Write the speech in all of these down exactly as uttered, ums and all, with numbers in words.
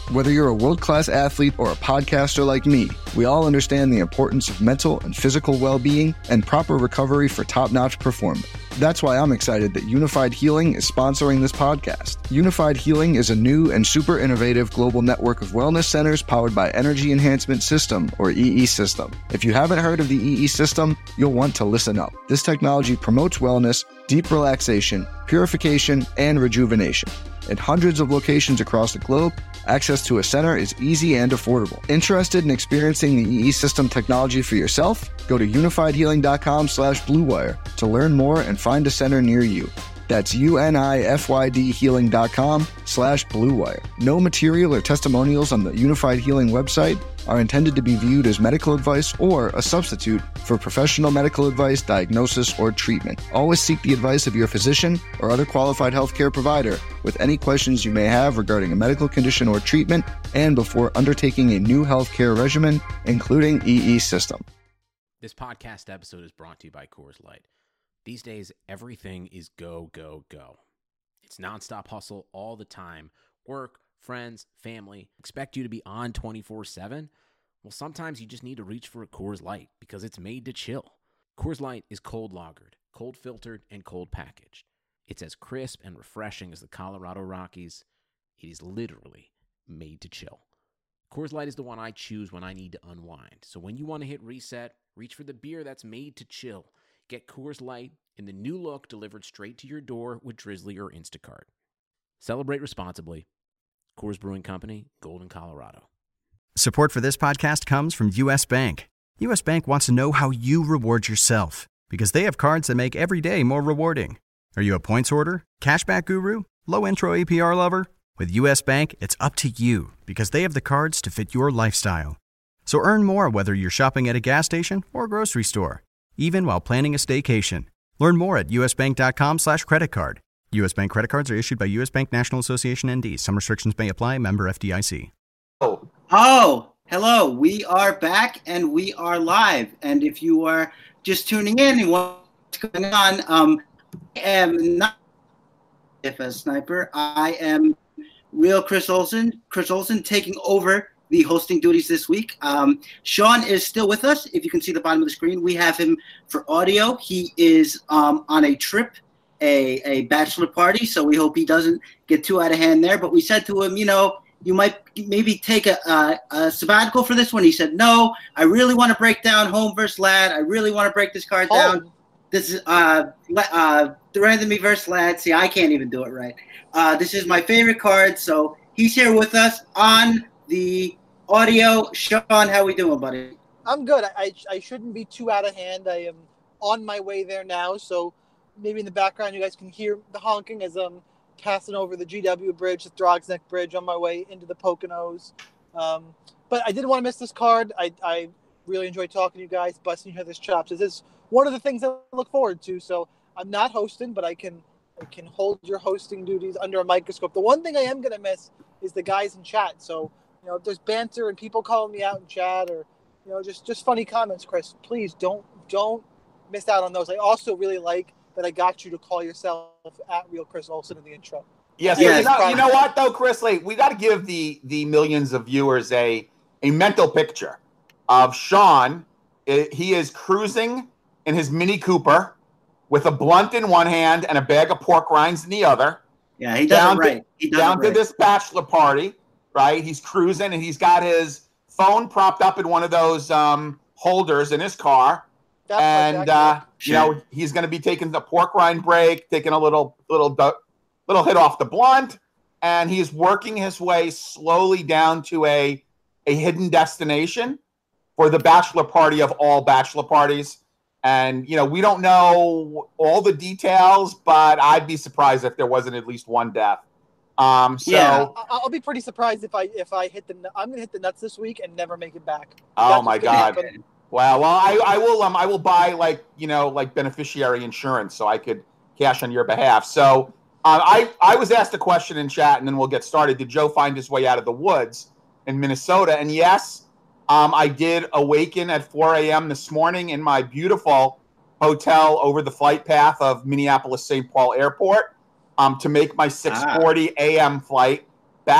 Whether you're a world-class athlete or a podcaster like me, we all understand the importance of mental and physical well-being and proper recovery for top-notch performance. That's why I'm excited that Unified Healing is sponsoring this podcast. Unified Healing is a new and super innovative global network of wellness centers powered by Energy Enhancement System, or E E System. If you haven't heard of the E E System, you'll want to listen up. This technology promotes wellness, deep relaxation, purification, and rejuvenation. In hundreds of locations across the globe, access to a center is easy and affordable. Interested in experiencing the E E System technology for yourself? Go to unifiedhealing.com slash bluewire to learn more and find a center near you. That's U-N-I-F-Y-D healing.com slash bluewire. No material or testimonials on the Unified Healing website are intended to be viewed as medical advice or a substitute for professional medical advice, diagnosis, or treatment. Always seek the advice of your physician or other qualified healthcare provider with any questions you may have regarding a medical condition or treatment and before undertaking a new healthcare regimen, including E E System. This podcast episode is brought to you by Coors Light. These days, everything is go, go, go. It's nonstop hustle all the time. Work, friends, family expect you to be on twenty-four seven. Well, sometimes you just need to reach for a Coors Light because it's made to chill. Coors Light is cold lagered, cold filtered, and cold packaged. It's as crisp and refreshing as the Colorado Rockies. It is literally made to chill. Coors Light is the one I choose when I need to unwind. So when you want to hit reset, reach for the beer that's made to chill. Get Coors Light in the new look delivered straight to your door with Drizzly or Instacart. Celebrate responsibly. Coors Brewing Company, Golden, Colorado. Support for this podcast comes from U S. Bank. U S. Bank wants to know how you reward yourself because they have cards that make every day more rewarding. Are you a points hoarder, cashback guru, low intro A P R lover? With U S. Bank, it's up to you because they have the cards to fit your lifestyle. So earn more whether you're shopping at a gas station or a grocery store, even while planning a staycation. Learn more at usbank.com slash credit card. U S. Bank credit cards are issued by U S. Bank National Association N D. Some restrictions may apply. Member F D I C. Oh, oh, hello. We are back and we are live. And if you are just tuning in and what's going on, um, I am not F S Sniper. I am real Chris Olsen. Chris Olsen taking over the hosting duties this week. Um, Sean is still with us. If you can see the bottom of the screen, we have him for audio. He is um, on a trip, a, a bachelor party, so we hope he doesn't get too out of hand there. But we said to him, you know, you might maybe take a, a, a sabbatical for this one. He said, no, I really want to break down home versus lad. I really want to break this card home. down. This is uh, uh, Durandamy versus lad. See, I can't even do it right. Uh, this is my favorite card, so he's here with us on the audio. Sean, how we doing, buddy? I'm good. I, I I shouldn't be too out of hand. I am on my way there now, so maybe in the background you guys can hear the honking as I'm passing over the G W Bridge, the Throgs Neck Bridge, on my way into the Poconos. Um, but I didn't want to miss this card. I, I really enjoyed talking to you guys, busting each other's chops. This is one of the things I look forward to. So I'm not hosting, but I can I can hold your hosting duties under a microscope. The one thing I am going to miss is the guys in chat. So, you know, if there's banter and people calling me out in chat or, you know, just, just funny comments, Chris, please don't don't miss out on those. I also really like that I got you to call yourself at Real Chris Olsen in the intro. Yes, yes. You, know, you know what, though, Chris? Like, we got to give the the millions of viewers a, a mental picture of Sean. It, he is cruising in his Mini Cooper with a blunt in one hand and a bag of pork rinds in the other. Yeah, he does down it right. He to, does down it right. to this bachelor party, right? He's cruising, and he's got his phone propped up in one of those um, holders in his car. That's and, uh, you Sure. know, he's going to be taking the pork rind break, taking a little little little hit off the blunt, and he's working his way slowly down to a, a hidden destination for the bachelor party of all bachelor parties. And, you know, we don't know all the details, but I'd be surprised if there wasn't at least one death. Um, so Yeah. I'll be pretty surprised if I if I hit the I'm gonna hit the nuts this week and never make it back. Oh That's my what's gonna God. happen. Wow. Well, I, I will um I will buy like, you know, like beneficiary insurance so I could cash on your behalf. So uh, I, I was asked a question in chat, and then we'll get started. Did Joe find his way out of the woods in Minnesota? And yes, um, I did awaken at four a.m. this morning in my beautiful hotel over the flight path of Minneapolis Saint Paul Airport um, to make my six forty a.m. flight back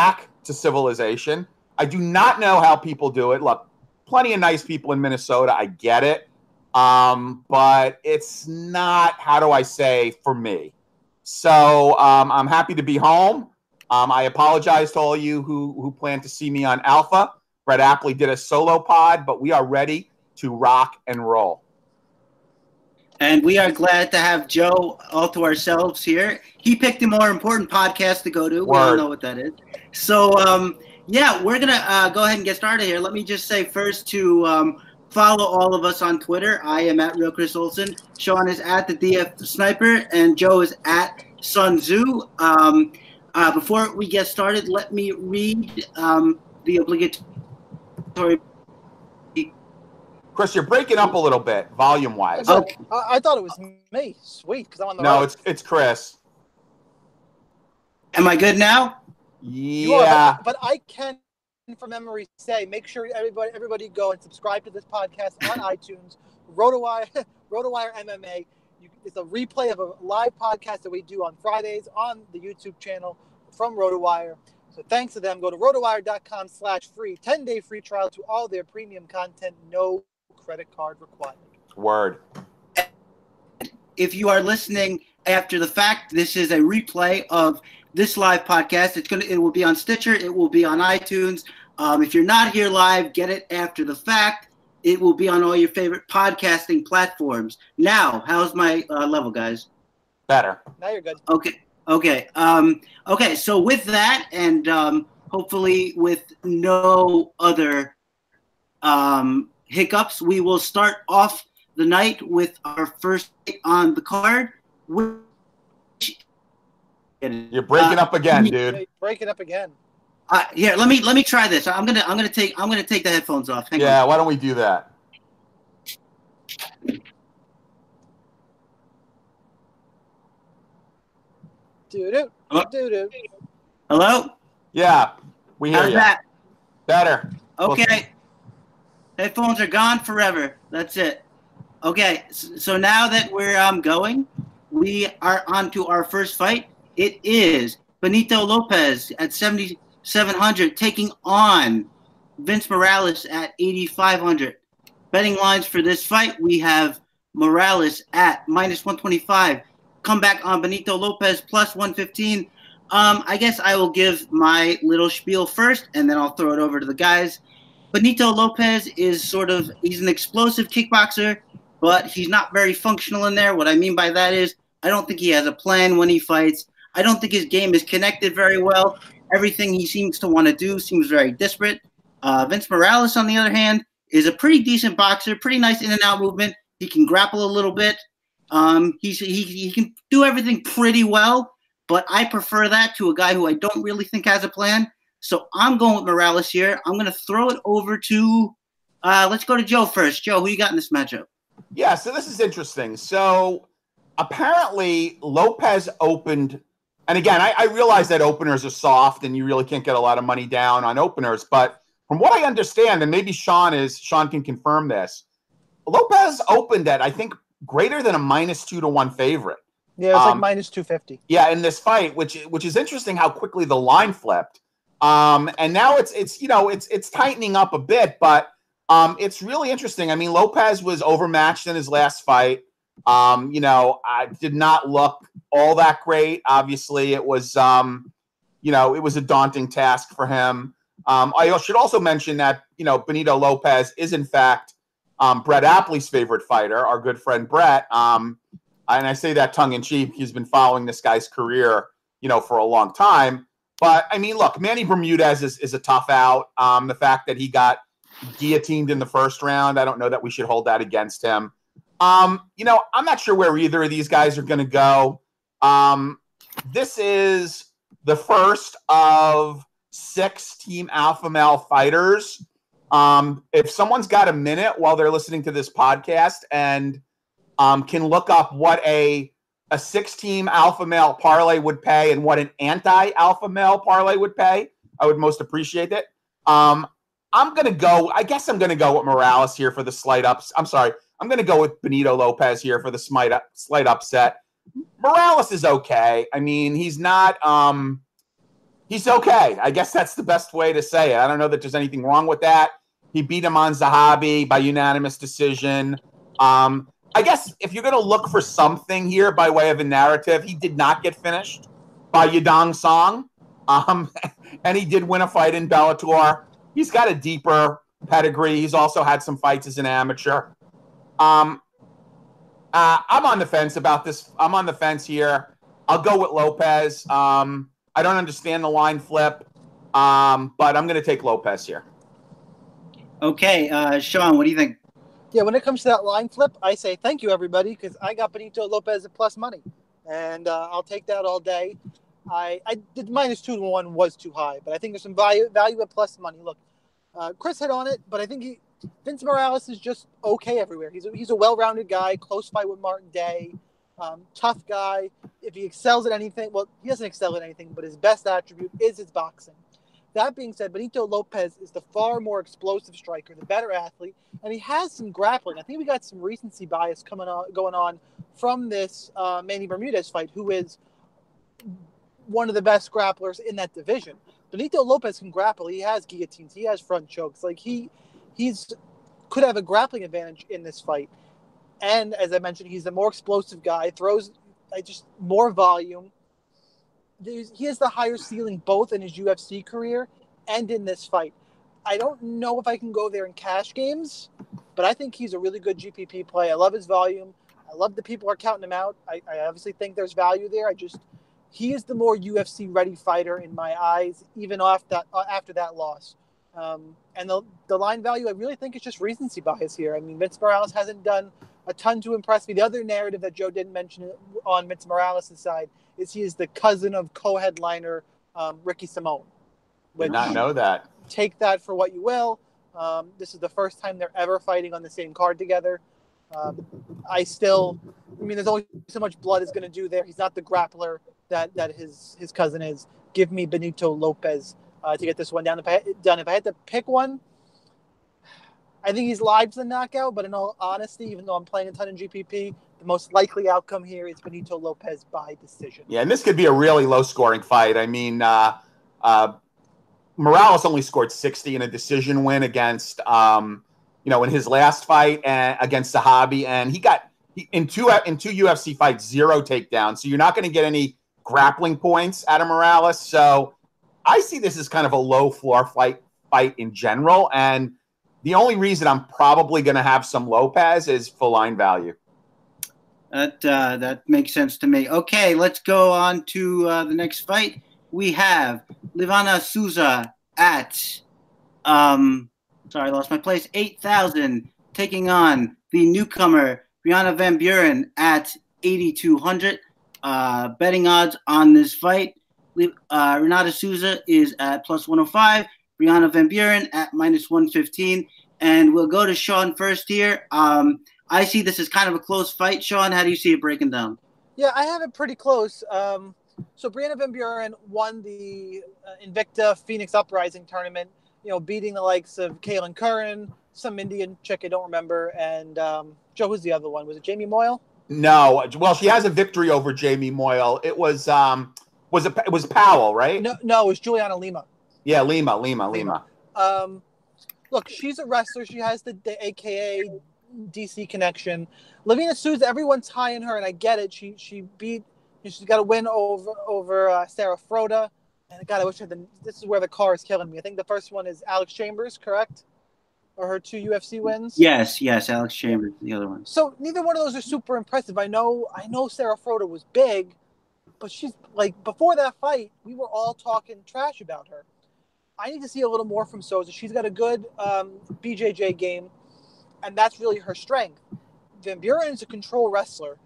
to civilization. I do not know how people do it. Look, plenty of nice people in Minnesota. I get it. Um, but it's not, how do I say, for me. So um, I'm happy to be home. Um, I apologize to all you who, who plan to see me on Alpha. Brett Appley did a solo pod, but we are ready to rock and roll. And we are glad to have Joe all to ourselves here. He picked a more important podcast to go to. Word. We all know what that is. So, um, yeah, we're going to uh, go ahead and get started here. Let me just say first to um, follow all of us on Twitter. I am at Real Chris Olson. Sean is at the D F Sniper. And Joe is at Sun Tzu. Um, uh, before we get started, let me read um, the obligatory. Chris, you're breaking up a little bit, volume-wise. Okay. I, I thought it was me. Sweet, because I'm on the No, right. it's it's Chris. Am I good now? You are, Yeah. but, but I can, from memory, say make sure everybody everybody go and subscribe to this podcast on iTunes. RotoWire, RotoWire M M A. You, it's a replay of a live podcast that we do on Fridays on the YouTube channel from RotoWire. So thanks to them. Go to rotowire.com slash free. ten-day free trial to all their premium content. No credit card required. Word. If you are listening after the fact, this is a replay of this live podcast. It's gonna, it will be on Stitcher. It will be on iTunes. Um, if you're not here live, get it after the fact. It will be on all your favorite podcasting platforms. Now, how's my uh, level, guys? Better. Now you're good. Okay. Okay. Um, okay. So with that, and um, hopefully with no other um, hiccups, we will start off the night with our first hit on the card. Which, You're breaking uh, up again, dude. Hey, break it up again. Uh, here, let me let me try this. I'm gonna I'm gonna take I'm gonna take the headphones off. Hang Yeah, on. why don't we do that? Do do Hello? do do. Hello? Yeah, we hear How's you. that? Better. Okay. Headphones are gone forever. That's it. Okay. s- So now that we're um going, we are on to our first fight. It is Benito Lopez at seventy-seven hundred taking on Vince Morales at eighty-five hundred. Betting lines for this fight, we have Morales at minus one twenty-five. Comeback on Benito Lopez plus one fifteen. Um, I guess I will give my little spiel first, and then I'll throw it over to the guys. Benito Lopez is sort of, he's an explosive kickboxer, but he's not very functional in there. What I mean by that is I don't think he has a plan when he fights. I don't think his game is connected very well. Everything he seems to want to do seems very disparate. Uh, Vince Morales, on the other hand, is a pretty decent boxer, pretty nice in and out movement. He can grapple a little bit. Um, he's, he, he can do everything pretty well, but I prefer that to a guy who I don't really think has a plan. So I'm going with Morales here. I'm going to throw it over to, uh, let's go to Joe first. Joe, who you got in this matchup? Yeah, so this is interesting. So apparently Lopez opened, and again, I, I realize that openers are soft and you really can't get a lot of money down on openers, but from what I understand, and maybe Sean is, Sean can confirm this, Lopez opened at, I think, greater than a minus two to one favorite. Yeah, it was Um, like minus two fifty. Yeah, in this fight, which which is interesting how quickly the line flipped. Um, and now it's it's you know it's it's tightening up a bit, but um, it's really interesting. I mean, Lopez was overmatched in his last fight. Um, you know, I did not look all that great. Obviously, it was um, you know it was a daunting task for him. Um, I should also mention that you know Benito Lopez is in fact um, Brett Appley's favorite fighter, our good friend Brett. Um, and I say that tongue in cheek. He's been following this guy's career, you know, for a long time. But I mean, look, Manny Bermudez is, is a tough out. Um, the fact that he got guillotined in the first round, I don't know that we should hold that against him. Um, you know, I'm not sure where either of these guys are going to go. Um, this is the first of six Team Alpha Male fighters. Um, if someone's got a minute while they're listening to this podcast and um, can look up what a a six-team alpha male parlay would pay and what an anti-alpha male parlay would pay, I would most appreciate it. Um, I'm going to go, I guess I'm going to go with Morales here for the slight ups. I'm sorry. I'm going to go with Benito Lopez here for the slight, up, slight upset. Morales is okay. I mean, he's not, um, he's okay. I guess that's the best way to say it. I don't know that there's anything wrong with that. He beat him on Zahabi by unanimous decision. Um, I guess if you're going to look for something here by way of a narrative, he did not get finished by Yadong Song. Um, and he did win a fight in Bellator. He's got a deeper pedigree. He's also had some fights as an amateur. Um, uh, I'm on the fence about this. I'm on the fence here. I'll go with Lopez. Um, I don't understand the line flip, um, but I'm going to take Lopez here. Okay, uh, Sean, what do you think? Yeah, when it comes to that line flip, I say thank you, everybody, because I got Benito Lopez at plus money, and uh, I'll take that all day. I, I did minus two to one was too high, but I think there's some value value at plus money. Look, uh, Chris hit on it, but I think he Vince Morales is just okay everywhere. He's a, he's a well-rounded guy, close fight with Martin Day, um, tough guy. If he excels at anything, well, he doesn't excel at anything, but his best attribute is his boxing. That being said, Benito Lopez is the far more explosive striker, the better athlete, and he has some grappling. I think we got some recency bias coming on, going on from this uh, Manny Bermudez fight, who is one of the best grapplers in that division. Benito Lopez can grapple. He has guillotines. He has front chokes. Like he, he's could have a grappling advantage in this fight. And as I mentioned, he's the more explosive guy. Throws I just more volume. There's, he has the higher ceiling both in his U F C career and in this fight. I don't know if I can go there in cash games, but I think he's a really good G P P play. I love his volume. I love that people are counting him out. I, I obviously think there's value there. I just he is the more U F C ready fighter in my eyes, even off that uh, after that loss. Um, and the the line value, I really think it's just recency bias here. I mean, Vince Morales hasn't done a ton to impress me. The other narrative that Joe didn't mention on Vince Morales' side is he is the cousin of co-headliner um, Ricky Simone. Did not know that. Take that for what you will. Um, this is the first time they're ever fighting on the same card together. Um, I still, I mean, there's only so much blood is going to do there. He's not the grappler that, that his his cousin is. Give me Benito Lopez uh, to get this one down. If I, done. If I had to pick one, I think he's live to the knockout, but in all honesty, even though I'm playing a ton in G P P, the most likely outcome here is Benito Lopez by decision. Yeah, and this could be a really low-scoring fight. I mean, uh, uh, Morales only scored sixty in a decision win against, um, you know, in his last fight and against Zahabi, and he got he, in two in two U F C fights zero takedowns. So you're not going to get any grappling points out of Morales. So I see this as kind of a low-floor fight fight in general, and the only reason I'm probably going to have some Lopez is for line value. That uh, that makes sense to me. Okay, let's go on to uh, the next fight. We have Livana Souza at, um, sorry, I lost my place, eight thousand, taking on the newcomer Brianna Van Buren at eighty-two hundred. Uh, betting odds on this fight, uh, Renata Souza is at plus one oh five. Brianna Van Buren at minus one fifteen. And we'll go to Sean first here. Um, I see this as kind of a close fight. Sean, how do you see it breaking down? Yeah, I have it pretty close. Um, so Brianna Van Buren won the uh, Invicta Phoenix Uprising tournament, you know, beating the likes of Kaylin Curran, some Indian chick I don't remember, and um, Joe, who's the other one? Was it Jamie Moyle? No. Well, she has a victory over Jamie Moyle. It was um, was it, it was Powell, right? No, no, it was Juliana Lima. Yeah, Lima, Lima, Lima. Um, look, she's a wrestler. She has the, the A K A D C connection. Livina Souza, everyone's high in her, and I get it. She she beat. She's got a win over over uh, Sarah Froda. And God, I wish I had the. This is where the car is killing me. I think the first one is Alex Chambers, correct? Or her two U F C wins. Yes, yes, Alex Chambers, the other one. So neither one of those are super impressive. I know, I know Sarah Froda was big, but she's like before that fight, we were all talking trash about her. I need to see a little more from Souza. She's got a good um, B J J game, and that's really her strength. Van Buren is a control wrestler.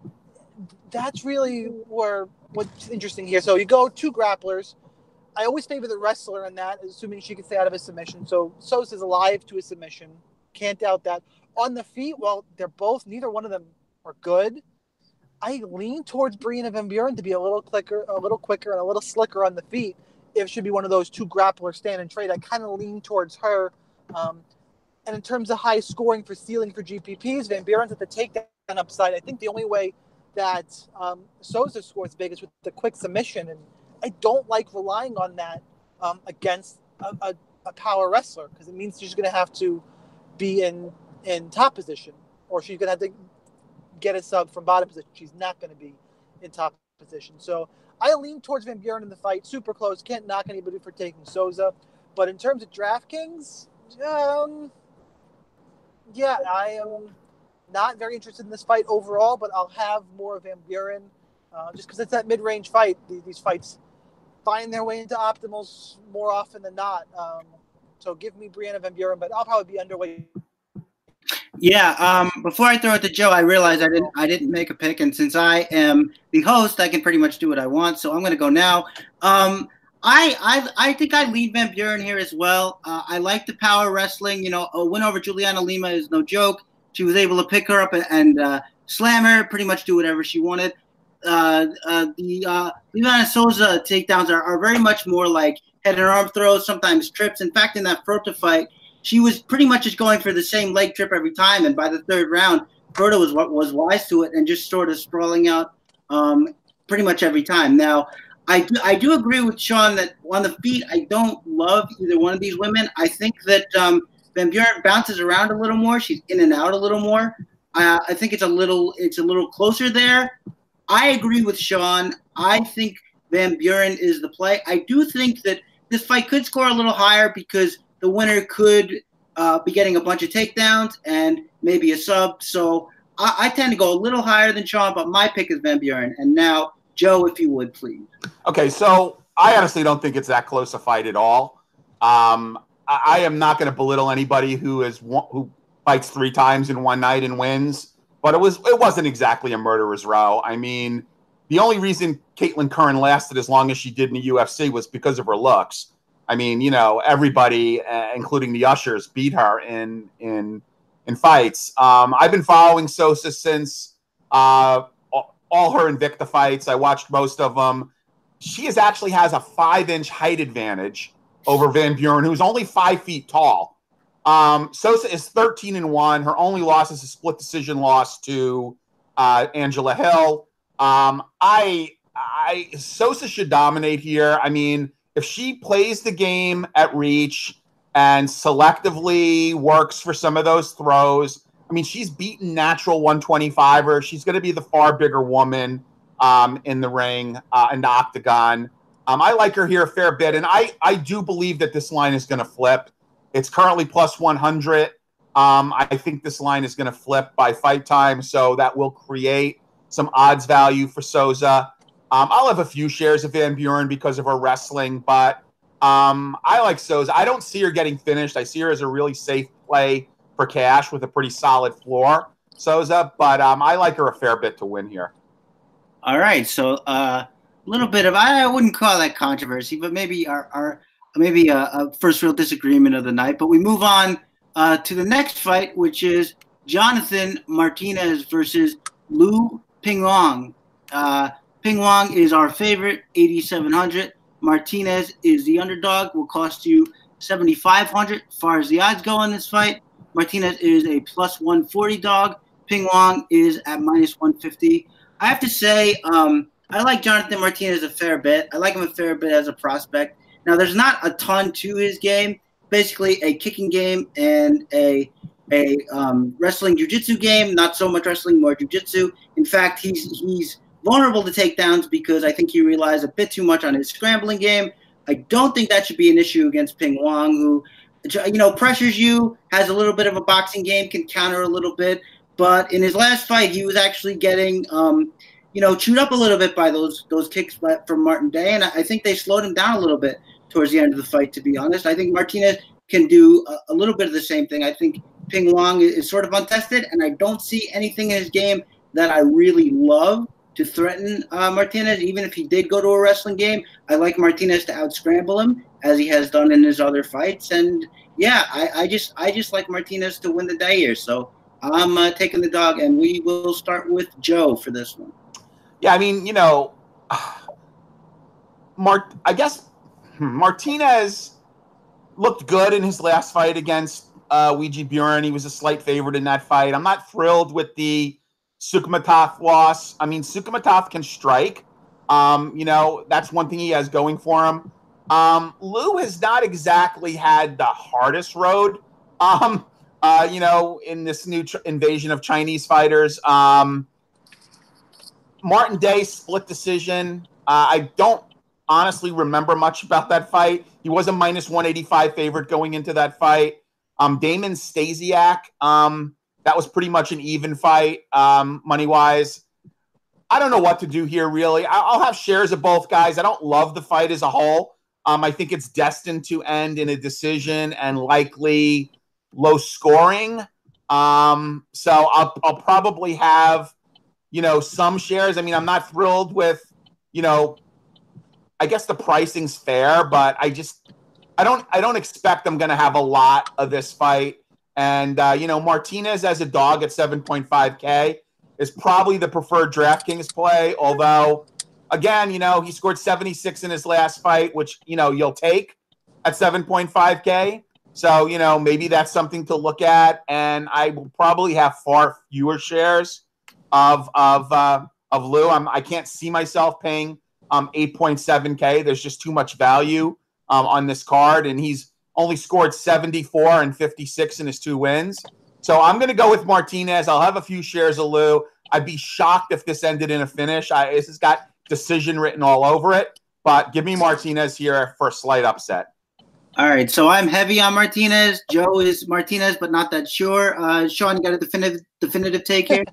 That's really where what's interesting here. So you go two grapplers. I always favor the wrestler in that, assuming she can stay out of a submission. So Souza's alive to a submission. Can't doubt that. On the feet, well, they're both, neither one of them are good. I lean towards Brianna Van Buren to be a little quicker, a little quicker and a little slicker on the feet. If it should be one of those two grapplers stand and trade, I kind of lean towards her. Um, and in terms of high scoring for ceiling for G P Ps, Van Buren's at the takedown upside. I think the only way that um, Souza scores big is with the quick submission. And I don't like relying on that um, against a, a, a power wrestler, because it means she's going to have to be in, in top position, or she's going to have to get a sub from bottom position. She's not going to be in top position. So I lean towards Van Buren in the fight. Super close. Can't knock anybody for taking Souza. But in terms of DraftKings, um, yeah, I am not very interested in this fight overall, but I'll have more Van Buren uh, just because it's that mid-range fight. These, these fights find their way into optimals more often than not. Um, so give me Brianna Van Buren, but I'll probably be underweight. Yeah. Um, before I throw it to Joe, I realized I didn't I didn't make a pick, and since I am the host, I can pretty much do what I want. So I'm going to go now. Um, I, I I think I lead Van Buren here as well. Uh, I like the power wrestling. You know, a win over Juliana Lima is no joke. She was able to pick her up and, and uh, slam her, pretty much do whatever she wanted. Uh, uh, the uh, Liana Souza takedowns are, are very much more like head and arm throws, sometimes trips. In fact, in that Frota fight, she was pretty much just going for the same leg trip every time. And by the third round, Frota was was wise to it and just sort of sprawling out um, pretty much every time. Now, I do, I do agree with Sean that on the feet, I don't love either one of these women. I think that um, Van Buren bounces around a little more. She's in and out a little more. Uh, I think it's a little it's a little closer there. I agree with Sean. I think Van Buren is the play. I do think that this fight could score a little higher because the winner could uh, be getting a bunch of takedowns and maybe a sub. So I, I tend to go a little higher than Sean, but my pick is Van Buren. And now, Joe, if you would, please. Okay, so I honestly don't think it's that close a fight at all. Um, I, I am not going to belittle anybody who is who fights three times in one night and wins, but it was it wasn't exactly a murderer's row. I mean, the only reason Caitlin Curran lasted as long as she did in the U F C was because of her looks. I mean, you know, everybody, uh, including the ushers, beat her in in in fights. Um, I've been following Sosa since uh, all her Invicta fights. I watched most of them. She is actually has a five-inch height advantage over Van Buren, who's only five feet tall. Um, Sosa is thirteen and one. Her only loss is a split decision loss to uh, Angela Hill. Um, I, I Sosa should dominate here. I mean, if she plays the game at reach and selectively works for some of those throws, I mean, she's beaten natural one twenty-five-er. She's going to be the far bigger woman um, in the ring, uh, in the octagon. Um, I like her here a fair bit, and I, I do believe that this line is going to flip. It's currently plus one hundred. Um, I think this line is going to flip by fight time, so that will create some odds value for Souza. Um, I'll have a few shares of Van Buren because of her wrestling, but um, I like Souza. I don't see her getting finished. I see her as a really safe play for cash with a pretty solid floor, Souza, but um, I like her a fair bit to win here. All right, so a uh, little bit of I wouldn't call that controversy, but maybe our, our maybe a, a first real disagreement of the night. But we move on uh, to the next fight, which is Jonathan Martinez versus Lu Pingwang. Uh, Pingwang is our favorite, eighty-seven hundred. Martinez is the underdog, will cost you seventy-five hundred. As far as the odds go in this fight, Martinez is a plus one forty dog. Pingwang is at minus one fifty. I have to say, um, I like Jonathan Martinez a fair bit. I like him a fair bit as a prospect. Now, there's not a ton to his game. Basically, a kicking game and a a um, wrestling jiu-jitsu game. Not so much wrestling, more jiu-jitsu. In fact, he's he's vulnerable to takedowns because I think he relies a bit too much on his scrambling game. I don't think that should be an issue against Pingwang, who, you know, pressures you, has a little bit of a boxing game, can counter a little bit. But in his last fight, he was actually getting, um, you know, chewed up a little bit by those those kicks by, from Martin Day, and I think they slowed him down a little bit towards the end of the fight, to be honest. I think Martinez can do a, a little bit of the same thing. I think Pingwang is, is sort of untested, and I don't see anything in his game that I really love to threaten uh, Martinez. Even if he did go to a wrestling game, I like Martinez to out-scramble him, as he has done in his other fights. And, yeah, I, I just I just like Martinez to win the day here. So I'm uh, taking the dog, and we will start with Joe for this one. Yeah, I mean, you know, Mart. I guess Martinez looked good in his last fight against uh, Ouija Buren. He was a slight favorite in that fight. I'm not thrilled with the Sukhmatov loss. I mean, Sukhmatov can strike, Um, you know, that's one thing he has going for him. Um, Lou has not exactly had the hardest road, um, uh, you know, in this new tr- invasion of Chinese fighters. Um, Martin Day split decision. Uh, I don't honestly remember much about that fight. He was a minus one eighty-five favorite going into that fight. Um, Damon Stasiak, um, that was pretty much an even fight, um, money-wise. I don't know what to do here, really. I'll have shares of both guys. I don't love the fight as a whole. Um, I think it's destined to end in a decision and likely low scoring. Um, so I'll, I'll probably have, you know, some shares. I mean, I'm not thrilled with, you know, I guess the pricing's fair, but I just, I don't, I don't expect I'm going to have a lot of this fight. And, uh, you know, Martinez as a dog at seven point five K is probably the preferred DraftKings play. Although, again, you know, he scored seventy-six in his last fight, which, you know, you'll take at seven point five K. So, you know, maybe that's something to look at. And I will probably have far fewer shares of, of, uh, of Lou. I'm, I can't see myself paying um, eight point seven K. There's just too much value um, on this card. And he's only scored seventy-four and fifty-six in his two wins. So I'm going to go with Martinez. I'll have a few shares of Lou. I'd be shocked if this ended in a finish. I, this has got decision written all over it. But give me Martinez here for a slight upset. All right, so I'm heavy on Martinez. Joe is Martinez, but not that sure. Uh, Sean, you got a definitive definitive take here?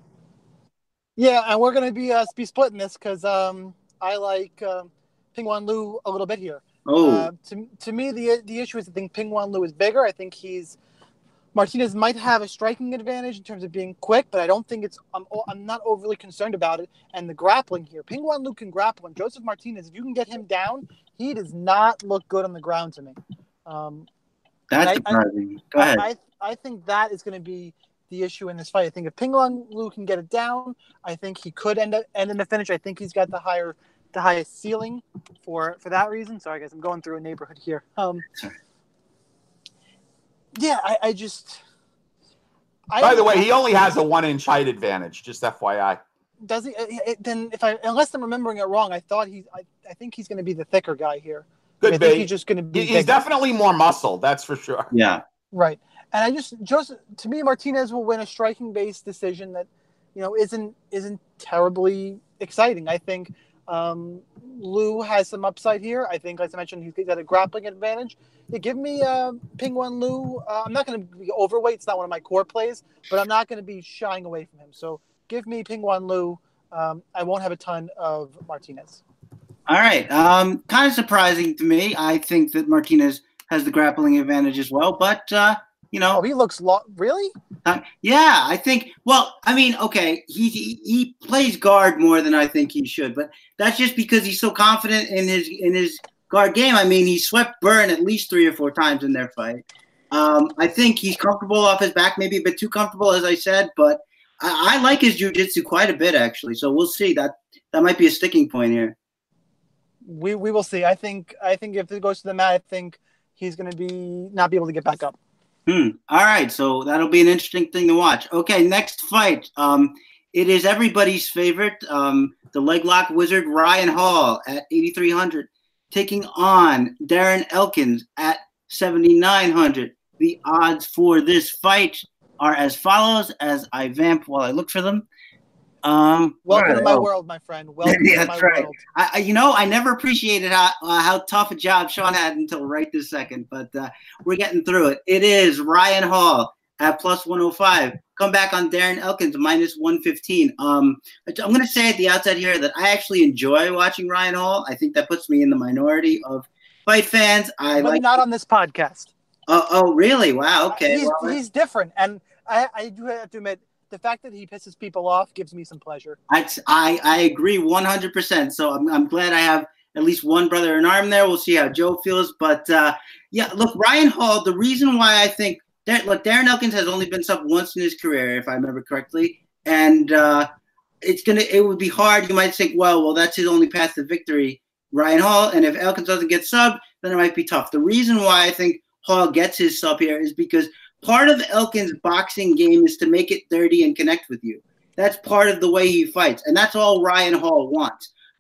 Yeah, and we're going to be uh, be splitting this because um, I like uh, Pingwan Liu a little bit here. Oh, uh, to to me, the the issue is I think Pingwan Liu is bigger. I think he's Martinez might have a striking advantage in terms of being quick, but I don't think it's. I'm I'm not overly concerned about it. And the grappling here, Pingwan Liu can grapple, and Joseph Martinez, if you can get him down, he does not look good on the ground to me. Um, that's I, surprising. I, Go ahead. I, I think that is going to be the issue in this fight. I think if Pingwan Liu can get it down, I think he could end up, end in the finish. I think he's got the higher, the highest ceiling for for that reason. Sorry, guys, I'm going through a neighborhood here. Um, Sorry. Yeah, I, I just. I, By the way, he only has a one-inch height advantage. Just F Y I. Does he? It, then, if I unless I'm remembering it wrong, I thought he. I, I think he's going to be the thicker guy here. Could I be. think he's just going to be. He, he's bigger. definitely more muscle. That's for sure. Yeah. Right, and I just just to me, Martinez will win a striking-based decision that, you know, isn't isn't terribly exciting. I think um, Liu has some upside here. I think, as I mentioned, he's got a grappling advantage. Yeah, give me uh, Pingwan Liu. Uh, I'm not going to be overweight. It's not one of my core plays, but I'm not going to be shying away from him. So give me Pingwan Liu. Um, I won't have a ton of Martinez. All right. Um, kind of surprising to me. I think that Martinez has the grappling advantage as well, but uh, you know, Oh, he looks lo- really. uh, yeah, I think. Well, I mean, okay, he, he he plays guard more than I think he should, but that's just because he's so confident in his in his guard game. I mean, he swept Byrne at least three or four times in their fight. Um, I think he's comfortable off his back, maybe a bit too comfortable, as I said, but I, I like his jiu-jitsu quite a bit, actually. So we'll see. That that might be a sticking point here. We we will see. I think I think if it goes to the mat, I think he's going to be not be able to get back up. Hmm. All right, so that'll be an interesting thing to watch. Okay, next fight. Um, it is everybody's favorite, um, the leg lock wizard Ryan Hall at eighty-three hundred, taking on Darren Elkins at seventy-nine hundred. The odds for this fight are as follows, as I vamp while I look for them. Um, Welcome right, to my oh. world, my friend. Welcome Yeah, to my that's right. world. I, I, you know, I never appreciated how uh, how tough a job Sean had until right this second, but uh, we're getting through it. It is Ryan Hall at plus one oh five. Come back on Darren Elkins minus one fifteen. Um, I'm going to say at the outset here that I actually enjoy watching Ryan Hall. I think that puts me in the minority of fight fans. I But like. not on this podcast. Oh, oh, really? Wow. Okay. He's, Well, he's different, and I, I do have to admit the fact that he pisses people off gives me some pleasure. I, I, I agree one hundred percent. So I'm, I'm glad I have at least one brother in arm there. We'll see how Joe feels. But, uh, yeah, look, Ryan Hall, the reason why I think that, look, Darren Elkins has only been subbed once in his career, if I remember correctly. And uh, it's going to, it would be hard. You might think, well, well, that's his only path to victory, Ryan Hall. And if Elkins doesn't get subbed, then it might be tough. The reason why I think Hall gets his sub here is because part of Elkins' boxing game is to make it dirty and connect with you. That's part of the way he fights, and that's all Ryan Hall wants.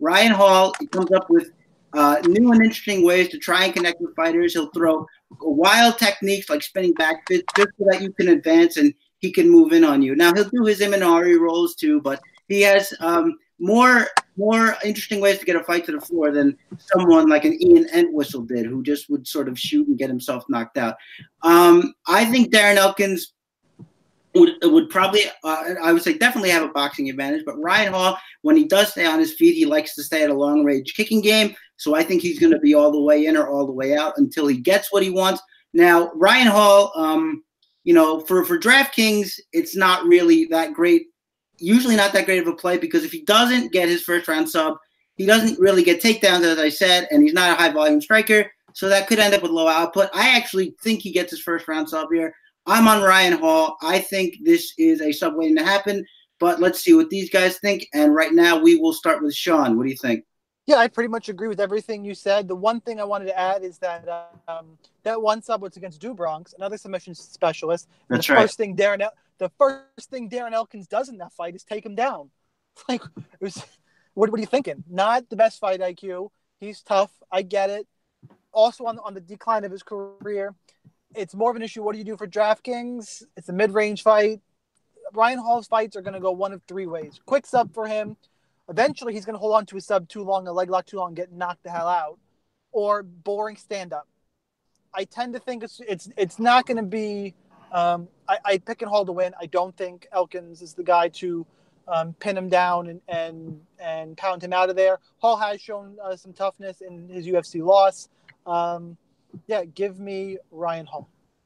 Ryan Hall comes up with uh, new and interesting ways to try and connect with fighters. He'll throw wild techniques like spinning back fist just so that you can advance and he can move in on you. Now, he'll do his Imanari rolls too, but he has um, more more interesting ways to get a fight to the floor than someone like an Ian Entwistle did, who just would sort of shoot and get himself knocked out. Um, I think Darren Elkins would would probably, uh, I would say definitely have a boxing advantage, but Ryan Hall, when he does stay on his feet, he likes to stay at a long-range kicking game, so I think he's going to be all the way in or all the way out until he gets what he wants. Now, Ryan Hall, um, you know, for, for DraftKings, it's not really that great, usually not that great of a play, because if he doesn't get his first-round sub, he doesn't really get takedowns, as I said, and he's not a high-volume striker, so that could end up with low output. I actually think he gets his first-round sub here. I'm on Ryan Hall. I think this is a sub waiting to happen, but let's see what these guys think. And right now we will start with Sean. What do you think? Yeah, I pretty much agree with everything you said. The one thing I wanted to add is that um, that one sub was against Drew Bronx, another submission specialist. And That's the right. First thing Darren, El- the first thing Darren Elkins does in that fight is take him down. Like, it was, what, what are you thinking? Not the best fight I Q. He's tough. I get it. Also on on the decline of his career. It's more of an issue. What do you do for DraftKings? It's a mid-range fight. Ryan Hall's fights are going to go one of three ways. Quick sub for him. Eventually, he's going to hold on to his sub too long, a leg lock too long, and get knocked the hell out. Or boring stand-up. I tend to think it's it's it's not going to be um, – I, I pick and Hall to win. I don't think Elkins is the guy to um, pin him down and, and, and pound him out of there. Hall has shown uh, some toughness in his U F C loss. Um Yeah, give me Ryan Hall.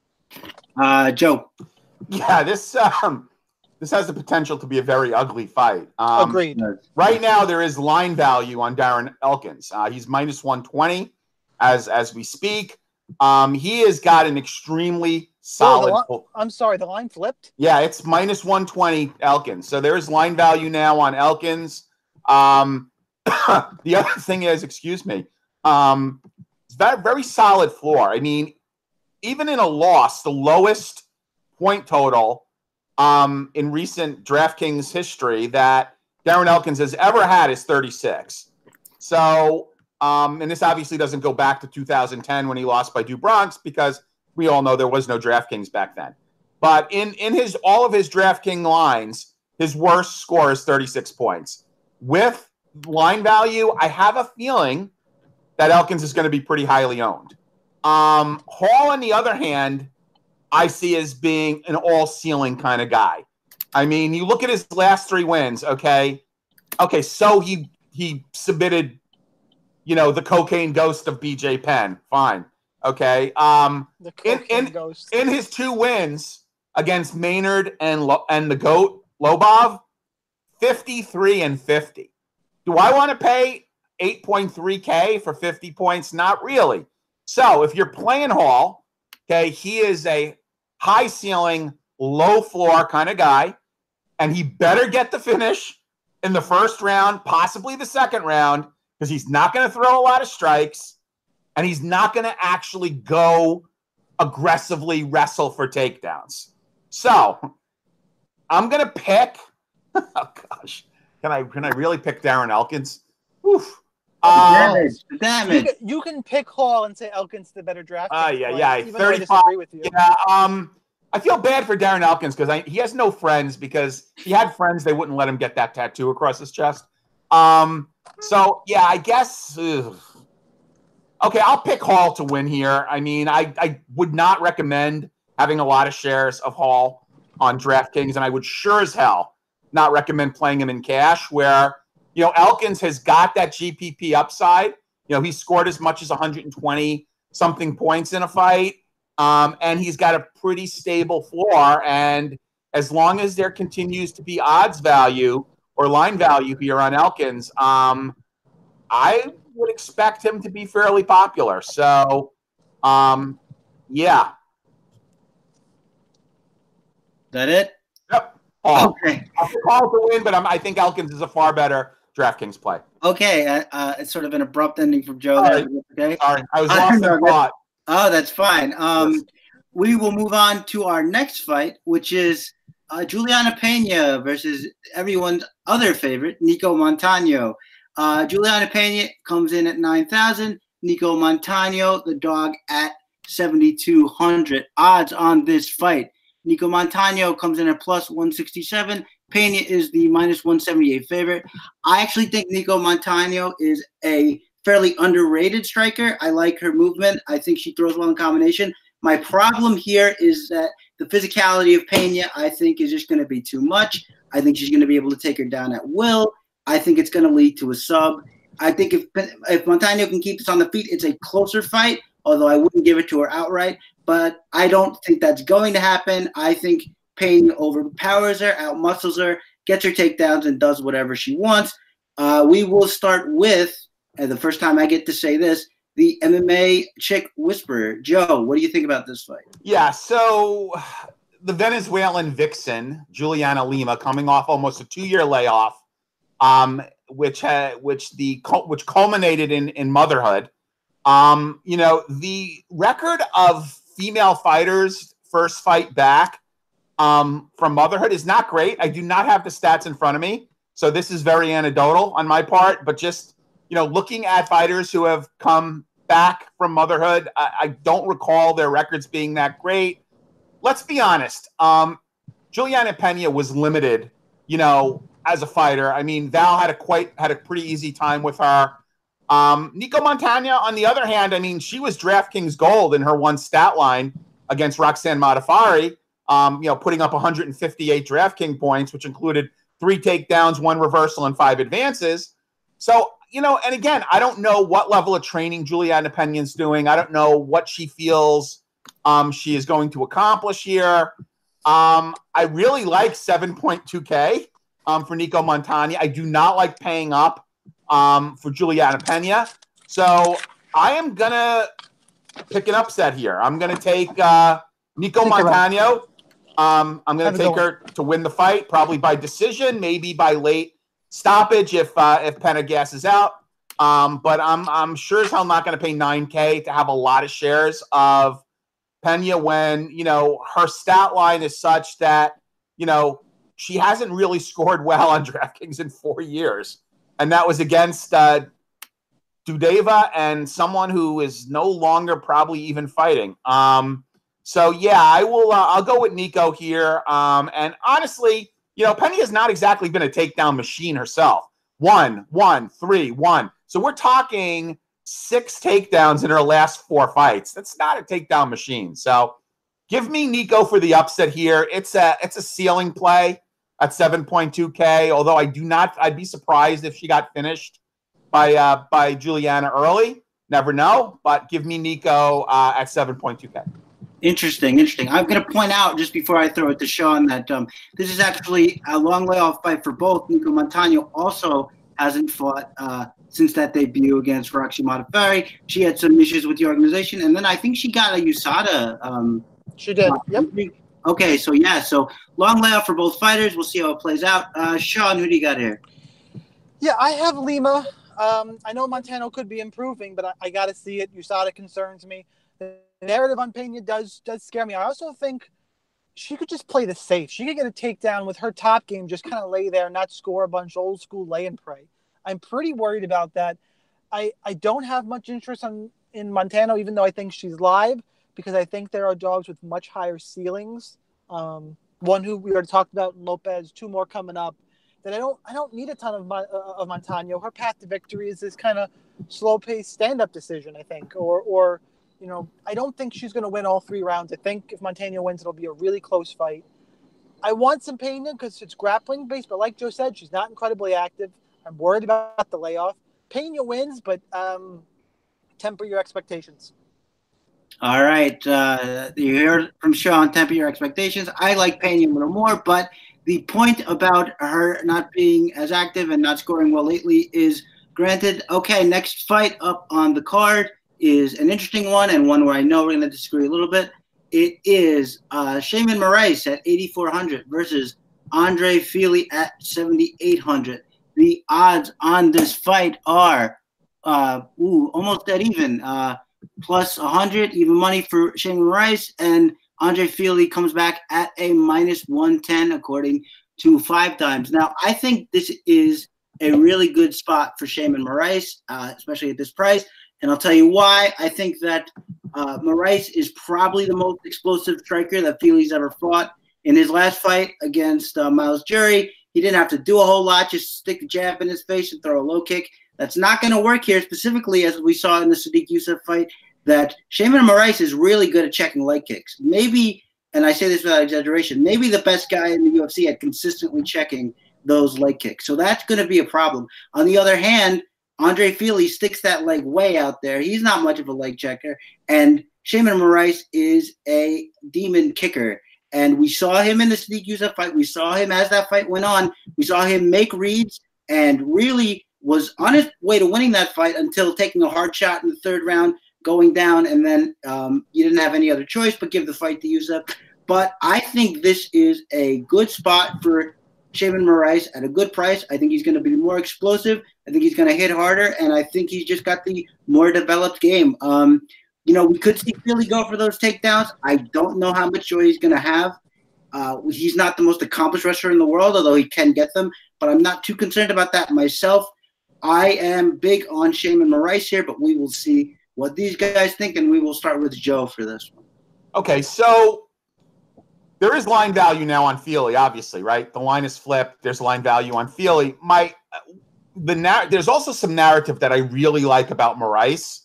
Uh, Joe. Yeah, this um, this has the potential to be a very ugly fight. Um, Agreed. Right now, there is line value on Darren Elkins. Uh, he's minus one twenty as as we speak. Um, he has got an extremely solid. Oh, the li- I'm sorry, the line flipped? Yeah, it's minus one twenty Elkins. So there's line value now on Elkins. Um, the other thing is, excuse me, um, Very, very solid floor. I mean, even in a loss, the lowest point total um, in recent DraftKings history that Darren Elkins has ever had is thirty-six. So, um, and this obviously doesn't go back to two thousand ten when he lost by Drew Bronx, because we all know there was no DraftKings back then. But in, in his all of his DraftKings lines, his worst score is thirty-six points. With line value, I have a feeling that Elkins is going to be pretty highly owned. Um, Hall, on the other hand, I see as being an all-ceiling kind of guy. I mean, you look at his last three wins, okay? Okay, so he he submitted, you know, the cocaine ghost of B J Penn. Fine. Okay. Um, The in, cocaine in, ghost. in his two wins against Maynard and Lo- and the GOAT, Lobov, fifty-three and fifty. Do I want to pay eight point three K for fifty points? Not really. So if you're playing Hall, okay, he is a high ceiling, low floor kind of guy, and he better get the finish in the first round, possibly the second round, because he's not going to throw a lot of strikes, and he's not going to actually go aggressively wrestle for takedowns. So I'm going to pick, oh gosh, can I, can I really pick Darren Elkins? Oof. Um, Damage. Damage. You can, you can pick Hall and say Elkins the better draft. Uh, pick, yeah, but yeah, even though I thirty-five. disagree with you. Yeah, um, I feel bad for Darren Elkins because he has no friends, because he had friends, they wouldn't let him get that tattoo across his chest. Um, so yeah, I guess. Ugh. Okay, I'll pick Hall to win here. I mean, I, I would not recommend having a lot of shares of Hall on DraftKings, and I would sure as hell not recommend playing him in cash, where, you know, Elkins has got that G P P upside. You know, he scored as much as one hundred twenty something points in a fight. Um, and he's got a pretty stable floor. And as long as there continues to be odds value or line value here on Elkins, um, I would expect him to be fairly popular. So, um, yeah. Is that it? Yep. Hall. Okay. I'll pick Hall to win, but I'm, I think Elkins is a far better DraftKings play. Okay. Uh, uh, it's sort of an abrupt ending from Joe. All there. right. Okay. Sorry, I was I lost in know, thought. Oh, that's fine. Um, Yes. We will move on to our next fight, which is uh, Juliana Pena versus everyone's other favorite, Nico Montano. Uh, Juliana Pena comes in at nine thousand. Nico Montano, the dog, at seventy-two hundred. Odds on this fight. Nico Montano comes in at plus one sixty-seven. Pena is the minus one seventy-eight favorite. I actually think Nico Montano is a fairly underrated striker. I like her movement. I think she throws well in combination. My problem here is that the physicality of Pena, I think, is just going to be too much. I think she's going to be able to take her down at will. I think it's going to lead to a sub. I think if if Montano can keep this on the feet, it's a closer fight, although I wouldn't give it to her outright. But I don't think that's going to happen. I think Pena overpowers her, outmuscles her, gets her takedowns, and does whatever she wants. Uh, we will start with, and the first time I get to say this, the M M A chick whisperer. Joe, what do you think about this fight? Yeah, so the Venezuelan vixen, Juliana Lima, coming off almost a two-year layoff, um, which had, which the which culminated in in motherhood. Um, you know, the record of female fighters first fight back um, from motherhood is not great. I do not have the stats in front of me, so this is very anecdotal on my part. But just you know, looking at fighters who have come back from motherhood, I, I don't recall their records being that great. Let's be honest. Um, Juliana Pena was limited, you know, as a fighter. I mean, Val had a quite had a pretty easy time with her. Um, Nico Montano, on the other hand, I mean, she was DraftKings gold in her one stat line against Roxanne Modafferi, um, you know, putting up one hundred fifty-eight DraftKings points, which included three takedowns, one reversal, and five advances. So, you know, and again, I don't know what level of training Juliana Pena's doing. I don't know what she feels um, she is going to accomplish here. Um, I really like seven point two K um, for Nico Montano. I do not like paying up um, for Juliana Pena. So I am going to pick an upset here. I'm going to take uh, Nico Montano. Um, I'm going to take her to win the fight, probably by decision, maybe by late stoppage if uh, if Pena gasses out. Um, but I'm I'm sure as hell not going to pay nine K to have a lot of shares of Pena when, you know, her stat line is such that, you know, she hasn't really scored well on DraftKings in four years. And that was against uh, Dudeva and someone who is no longer probably even fighting. Um, so, yeah, I will. Uh, I'll go with Nico here. Um, and honestly, you know, Pena has not exactly been a takedown machine herself. One, one, three, one. So we're talking six takedowns in her last four fights. That's not a takedown machine. So give me Nico for the upset here. It's a it's a ceiling play at seven point two K. Although I do not, I'd be surprised if she got finished by uh, by Juliana early. Never know. But give me Nico uh, at seven point two K. Interesting, interesting. I'm going to point out just before I throw it to Sean that um, this is actually a long layoff fight for both. Nico Montano also hasn't fought uh, since that debut against Roxy Modafferi. She had some issues with the organization, and then I think she got a U S A D A. Um, she did. Yep. Okay, so yeah, so long layoff for both fighters. We'll see how it plays out. Uh, Sean, who do you got here? Yeah, I have Lima. Um, I know Montano could be improving, but I, I got to see it. U S A D A concerns me. The narrative on Pena does does scare me. I also think she could just play the safe. She could get a takedown with her top game, just kind of lay there, not score a bunch, old school lay and pray. I'm pretty worried about that. I, I don't have much interest on, in Montano, even though I think she's live, because I think there are dogs with much higher ceilings. Um, one who we already talked about, Lopez, two more coming up. That I don't I don't need a ton of uh, of Montano. Her path to victory is this kind of slow-paced stand-up decision, I think, or or. You know, I don't think she's going to win all three rounds. I think if Montano wins, it'll be a really close fight. I want some Pena because it's grappling based, but like Joe said, she's not incredibly active. I'm worried about the layoff. Pena wins, but um, temper your expectations. All right. Uh, you heard from Sean, temper your expectations. I like Pena a little more, but the point about her not being as active and not scoring well lately is granted. Okay, next fight up on the card is an interesting one and one where I know we're going to disagree a little bit. It is uh, Shayman Moraes at eighty-four hundred versus Andre Fili at seventy-eight hundred. The odds on this fight are uh, ooh, almost dead even, uh, plus one hundred, even money for Shayman Moraes, and Andre Fili comes back at a minus one ten according to Five Dimes. Now, I think this is a really good spot for Shaman Moraes, uh, especially at this price. And I'll tell you why. I think that uh, Moraes is probably the most explosive striker that Fili's ever fought. In his last fight against uh, Miles Jury, he didn't have to do a whole lot, just stick a jab in his face and throw a low kick. That's not going to work here, specifically as we saw in the Sadiq Youssef fight, that Shaman Moraes is really good at checking leg kicks. Maybe, and I say this without exaggeration, maybe the best guy in the U F C at consistently checking those leg kicks. So that's going to be a problem. On the other hand, Andre Fili sticks that leg way out there. He's not much of a leg checker. And Shaman Moraes is a demon kicker. And we saw him in the Sadiq Youssef fight. We saw him as that fight went on. We saw him make reads and really was on his way to winning that fight until taking a hard shot in the third round, going down, and then um, you didn't have any other choice but give the fight to Youssef. But I think this is a good spot for Shaman Moraes at a good price. I think he's going to be more explosive. I think he's going to hit harder, and I think he's just got the more developed game. Um, you know, we could see Fili go for those takedowns. I don't know how much joy he's going to have. Uh, he's not the most accomplished wrestler in the world, although he can get them, but I'm not too concerned about that myself. I am big on Shaman Moraes here, but we will see what these guys think, and we will start with Joe for this one. Okay, so there is line value now on Fili, obviously, right? The line is flipped. There's line value on Fili. My, the nar- There's also some narrative that I really like about Moraes.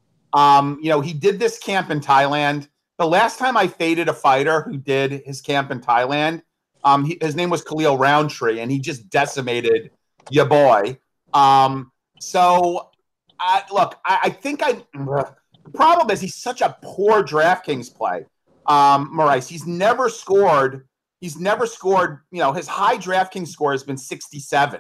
Um, you know, he did this camp in Thailand. The last time I faded a fighter who did his camp in Thailand, um, he, his name was Khalil Roundtree, and he just decimated your boy. Um, so, I, look, I, I think I the problem is he's such a poor DraftKings play. Um, Moraes, he's never scored. He's never scored. You know, his high DraftKings score has been sixty-seven.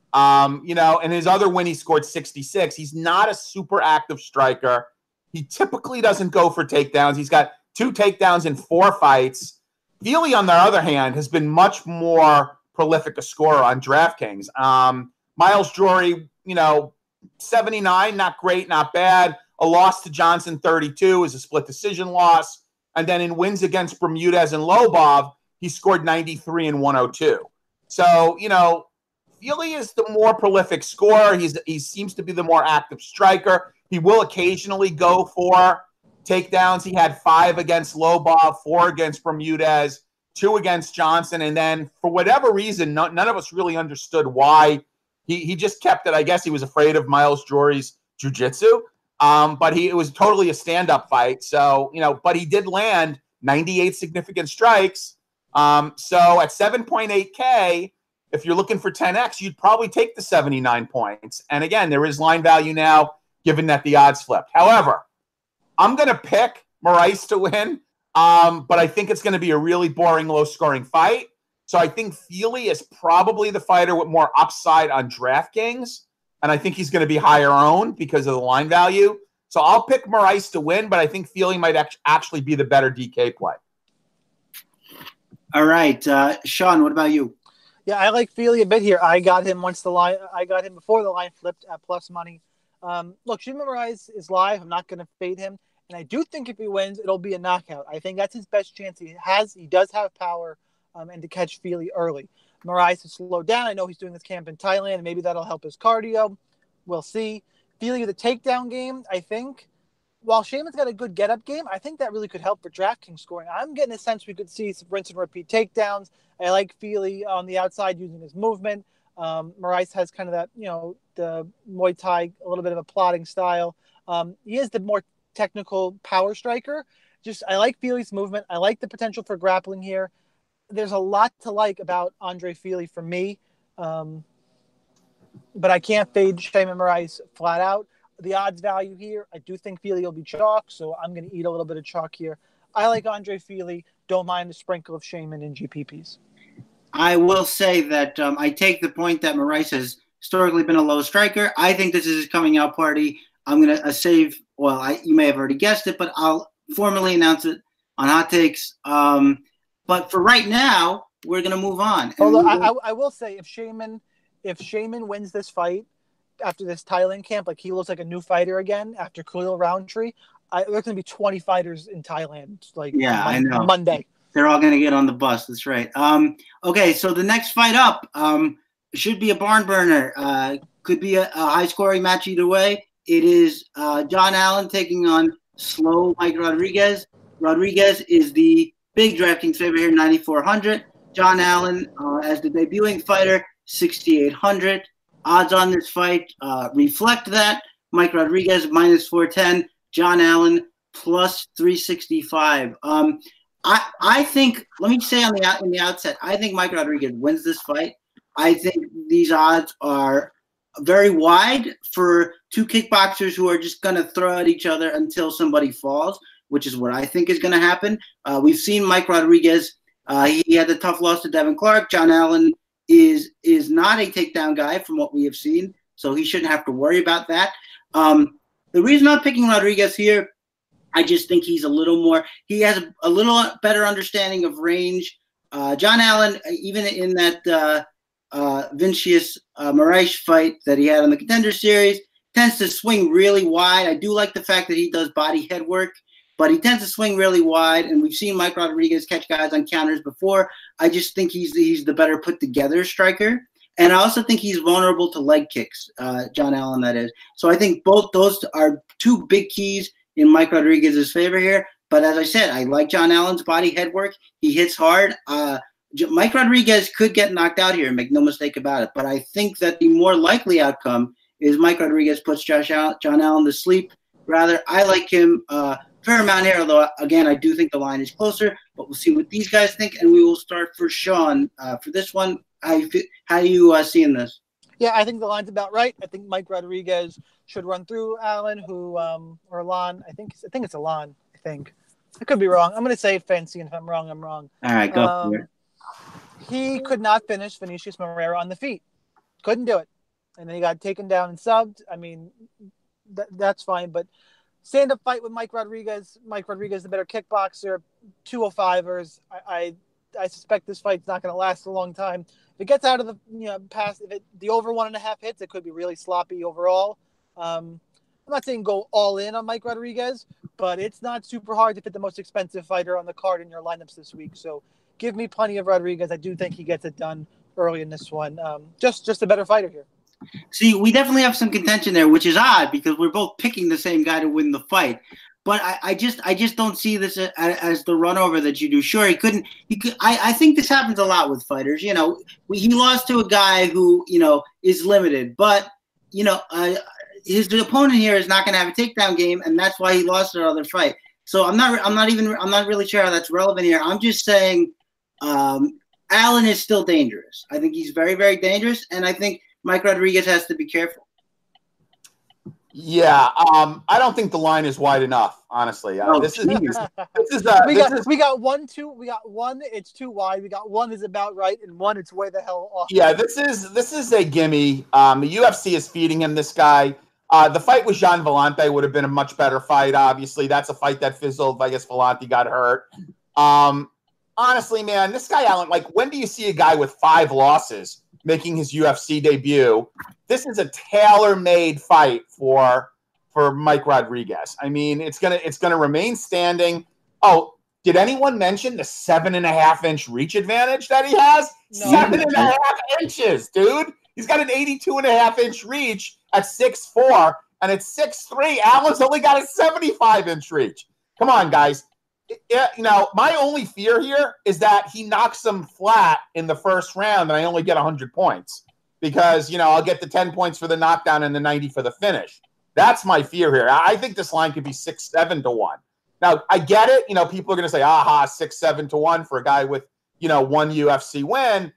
Um, you know, and his other win, he scored sixty-six. He's not a super active striker. He typically doesn't go for takedowns. He's got two takedowns in four fights. Fili, on the other hand, has been much more prolific a scorer on DraftKings. Um, Miles Jury, you know, seventy-nine, not great, not bad. A loss to Johnson, thirty-two, is a split decision loss. And then in wins against Bermudez and Lobov, he scored ninety-three and one oh two. So, you know, Fili is the more prolific scorer. He's he seems to be the more active striker. He will occasionally go for takedowns. He had five against Lobov, four against Bermudez, two against Johnson. And then for whatever reason, no, none of us really understood why he, he just kept it. I guess he was afraid of Miles Jury's jiu-jitsu. Um, but he it was totally a stand-up fight. So, you know, but he did land ninety-eight significant strikes. Um, so at seven point eight K, if you're looking for ten X, you'd probably take the seventy-nine points. And again, there is line value now, given that the odds flipped. However, I'm going to pick Moraes to win, um, but I think it's going to be a really boring, low-scoring fight. So I think Fili is probably the fighter with more upside on DraftKings, and I think he's going to be higher owned because of the line value. So I'll pick Moraes to win, but I think Fili might act- actually be the better D K play. All right, uh, Sean, what about you? Yeah, I like Fili a bit here. I got him once the line. I got him before the line flipped at plus money. Um, look, Shaman Moraes is live. I'm not going to fade him, and I do think if he wins, it'll be a knockout. I think that's his best chance. He has, he does have power, um, and to catch Fili early. Moraes has slowed down. I know he's doing this camp in Thailand, and maybe that'll help his cardio. We'll see. Fili with a takedown game, I think. While Shaman's got a good get-up game, I think that really could help for DraftKings scoring. I'm getting a sense we could see some rinse and repeat takedowns. I like Fili on the outside using his movement. Um, Moraes has kind of that, you know, the Muay Thai, a little bit of a plotting style. Um, he is the more technical power striker. Just, I like Fili's movement. I like the potential for grappling here. There's a lot to like about Andre Fili for me. Um, but I can't fade Shaman Moraes flat out. The odds value here, I do think Fili will be chalk, so I'm going to eat a little bit of chalk here. I like Andre Fili. Don't mind the sprinkle of Shaman in G P Ps. I will say that um, I take the point that Moraes has historically been a low striker. I think this is his coming out party. I'm going to uh, save, well, I, you may have already guessed it, but I'll formally announce it on Hot Takes. Um, but for right now, we're going to move on. Although I, I, I will say, if Shaman, if Shaman wins this fight after this Thailand camp, like he looks like a new fighter again after Khalil Roundtree, I, there's going to be twenty fighters in Thailand, like yeah, on, I know. Monday. They're all going to get on the bus. That's right. Um, okay, so the next fight up, um, should be a barn burner. Uh, could be a, a high-scoring match either way. It is uh, John Allen taking on slow Mike Rodriguez. Rodriguez is the big DraftKings favorite here, ninety-four hundred. John Allen, uh, as the debuting fighter, sixty-eight hundred. Odds on this fight uh, reflect that. Mike Rodriguez, minus four ten. John Allen, plus three sixty-five. Um, I, I think, let me say on the out, in the outset, I think Mike Rodriguez wins this fight. I think these odds are very wide for two kickboxers who are just going to throw at each other until somebody falls, which is what I think is going to happen. Uh, we've seen Mike Rodriguez. Uh, he had a tough loss to Devin Clark. John Allen is is not a takedown guy from what we have seen, so he shouldn't have to worry about that. Um, the reason I'm picking Rodriguez here, I just think he's a little more – he has a, a little better understanding of range. Uh, John Allen, even in that uh, uh, Vincius uh, Moraes fight that he had on the Contender Series, tends to swing really wide. I do like the fact that he does body head work, but he tends to swing really wide, and we've seen Mike Rodriguez catch guys on counters before. I just think he's he's the better put-together striker. And I also think he's vulnerable to leg kicks, uh, John Allen, that is. So I think both those are two big keys in Mike Rodriguez's favor here. But as I said, I like John Allen's body head work. He hits hard. Uh, Mike Rodriguez could get knocked out here, make no mistake about it. But I think that the more likely outcome is Mike Rodriguez puts Josh Allen, John Allen to sleep. Rather, I like him uh, fair amount here, although, again, I do think the line is closer. But we'll see what these guys think, and we will start for Sean uh, for this one. How you how you uh, seeing this? Yeah, I think the line's about right. I think Mike Rodriguez should run through Allen, who um, or Alon. I think I think it's Alon. I think I could be wrong. I'm going to say fancy, and if I'm wrong, I'm wrong. All right, go um, for it. He could not finish Vinicius Moreira on the feet. Couldn't do it, and then he got taken down and subbed. I mean, th- that's fine, but stand-up fight with Mike Rodriguez. Mike Rodriguez, the better kickboxer. two oh fivers. I. I I suspect this fight's not going to last a long time. If it gets out of the you know past, if it the over one and a half hits, it could be really sloppy overall. Um, I'm not saying go all in on Mike Rodriguez, but it's not super hard to fit the most expensive fighter on the card in your lineups this week. So give me plenty of Rodriguez. I do think he gets it done early in this one. Um, just just a better fighter here. See, we definitely have some contention there, which is odd because we're both picking the same guy to win the fight. But I, I just I just don't see this as, as the run over that you do. Sure, he couldn't. He could. I, I think this happens a lot with fighters. You know, he lost to a guy who you know is limited, but you know, uh, his opponent here is not going to have a takedown game, and that's why he lost that other fight. So I'm not. I'm not even. I'm not really sure how that's relevant here. I'm just saying, um, Allen is still dangerous. I think he's very, very dangerous, and I think Mike Rodriguez has to be careful. Yeah, um, I don't think the line is wide enough. Honestly, uh, Oh, this is this geez. is uh, we this got is we got one two we got one it's too wide. We got one is about right, and one it's way the hell off. yeah, this is this is a gimme. Um, the U F C is feeding him this guy. Uh, the fight with Jean Vellante would have been a much better fight. Obviously, that's a fight that fizzled. I guess Vellante got hurt. Um, honestly, man, this guy Allen. Like, when do you see a guy with five losses making his U F C debut? This is a tailor-made fight for for Mike Rodriguez. I mean, it's gonna it's gonna remain standing. Oh, did anyone mention the seven and a half inch reach advantage that he has? No. Seven and a half inches, dude. He's got an eighty-two and a half inch reach at six four, and at six three, Allen's only got a seventy-five inch reach. Come on, guys. It, you know, my only fear here is that he knocks him flat in the first round, and I only get one hundred points. Because, you know, I'll get the ten points for the knockdown and the ninety for the finish. That's my fear here. I think this line could be six, seven to one. Now, I get it. You know, people are going to say, aha, six, seven to one for a guy with, you know, one U F C win.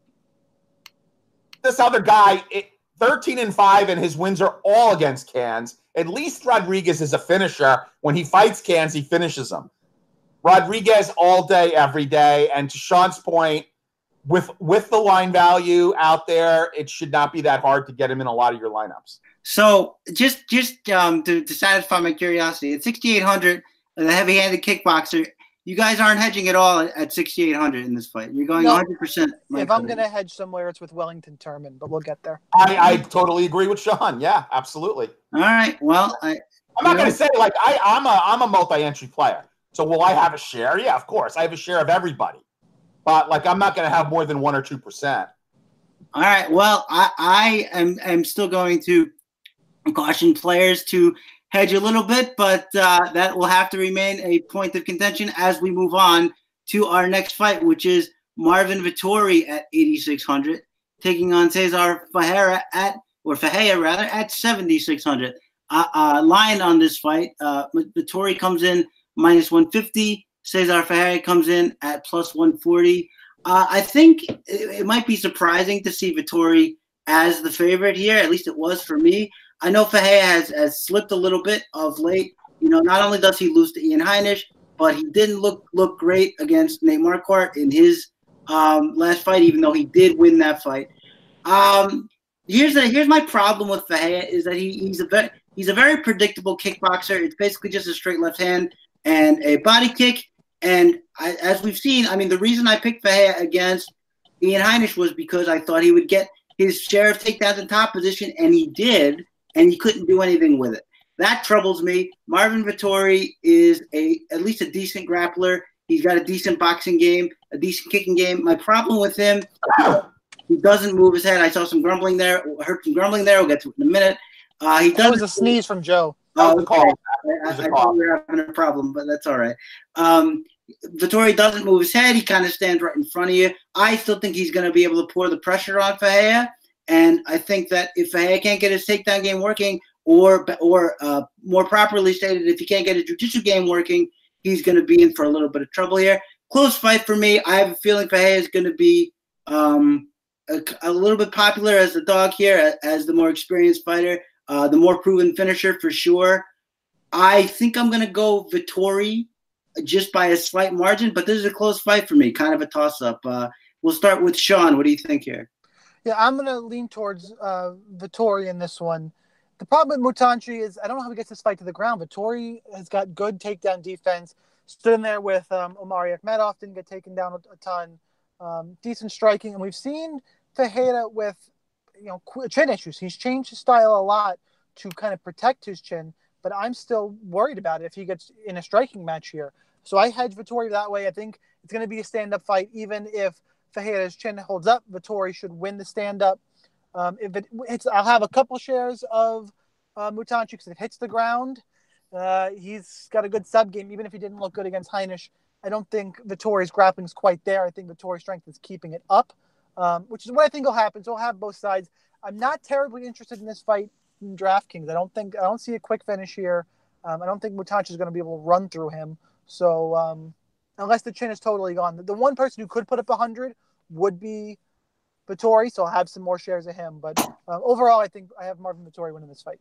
This other guy, it, thirteen and five, and his wins are all against cans. At least Rodriguez is a finisher. When he fights cans, he finishes them. Rodriguez all day, every day. And to Sean's point, With with the line value out there, it should not be that hard to get him in a lot of your lineups. So just just um, to, to satisfy my curiosity, at sixty-eight hundred, the heavy-handed kickboxer, you guys aren't hedging at all at sixty-eight hundred in this fight. You're going No. one hundred percent. If I'm going to hedge somewhere, it's with Wellington Turman, but we'll get there. I, I totally agree with Sean. Yeah, absolutely. All right. Well, I, I'm not you know, going to say like I, I'm a I'm a multi-entry player. So will I have a share? Yeah, of course. I have a share of everybody. But like I'm not going to have more than one or two percent. All right. Well, I, I am, am still going to caution players to hedge a little bit, but uh, that will have to remain a point of contention as we move on to our next fight, which is Marvin Vettori at eighty-six hundred, taking on Cesar Ferreira at, or Ferreira rather, at seventy-six hundred. Uh, uh, line on this fight, uh, Vettori comes in minus one fifty. Cesar Ferreira comes in at plus one forty. Uh, I think it, it might be surprising to see Vettori as the favorite here. At least it was for me. I know Ferreira has, has slipped a little bit of late. You know, not only does he lose to Ian Heinisch, but he didn't look look great against Nate Marquardt in his um, last fight, even though he did win that fight. Um, here's the, here's my problem with Ferreira is that he, he's a very he's a very predictable kickboxer. It's basically just a straight left hand and a body kick. And I, as we've seen, I mean, the reason I picked Ferreira against Ian Heinisch was because I thought he would get his share of takedowns in top position, and he did, and he couldn't do anything with it. That troubles me. Marvin Vettori is a at least a decent grappler. He's got a decent boxing game, a decent kicking game. My problem with him, he doesn't move his head. I saw some grumbling there. I heard some grumbling there. We'll get to it in a minute. Uh, he that was a sneeze from Joe. Oh, okay. I, I, I thought we were having a problem, but that's all right. Um, Vettori doesn't move his head. He kind of stands right in front of you. I still think he's going to be able to pour the pressure on Ferreira, and I think that if Ferreira can't get his takedown game working, or or uh, more properly stated, if he can't get his jiu-jitsu game working, he's going to be in for a little bit of trouble here. Close fight for me. I have a feeling Ferreira is going to be um, a, a little bit popular as the dog here, as the more experienced fighter, uh, the more proven finisher for sure. I think I'm going to go Vettori just by a slight margin, but this is a close fight for me, kind of a toss-up. Uh, we'll start with Sean. What do you think here? Yeah, I'm going to lean towards uh, Vettori in this one. The problem with Mutanchi is I don't know how he gets this fight to the ground. Vettori has got good takedown defense. Stood in there with um, Omari Akhmedov, didn't get taken down a, a ton. Um, decent striking, and we've seen Ferreira with you know chin issues. He's changed his style a lot to kind of protect his chin, but I'm still worried about it if he gets in a striking match here. So I hedge Vettori that way. I think it's going to be a stand-up fight, even if Ferreira's chin holds up. Vettori should win the stand-up. Um, if it hits, I'll have a couple shares of uh, Mutanchi because if it hits the ground, uh, he's got a good sub game. Even if he didn't look good against Heinisch, I don't think Vettori's grappling is quite there. I think Vettori's strength is keeping it up, um, which is what I think will happen. So we'll have both sides. I'm not terribly interested in this fight in DraftKings. I don't think I don't see a quick finish here. Um, I don't think Mutanchi is going to be able to run through him. So um, unless the chin is totally gone, the, the one person who could put up one hundred would be Vettori, so I'll have some more shares of him. But uh, overall, I think I have Marvin Vettori winning this fight.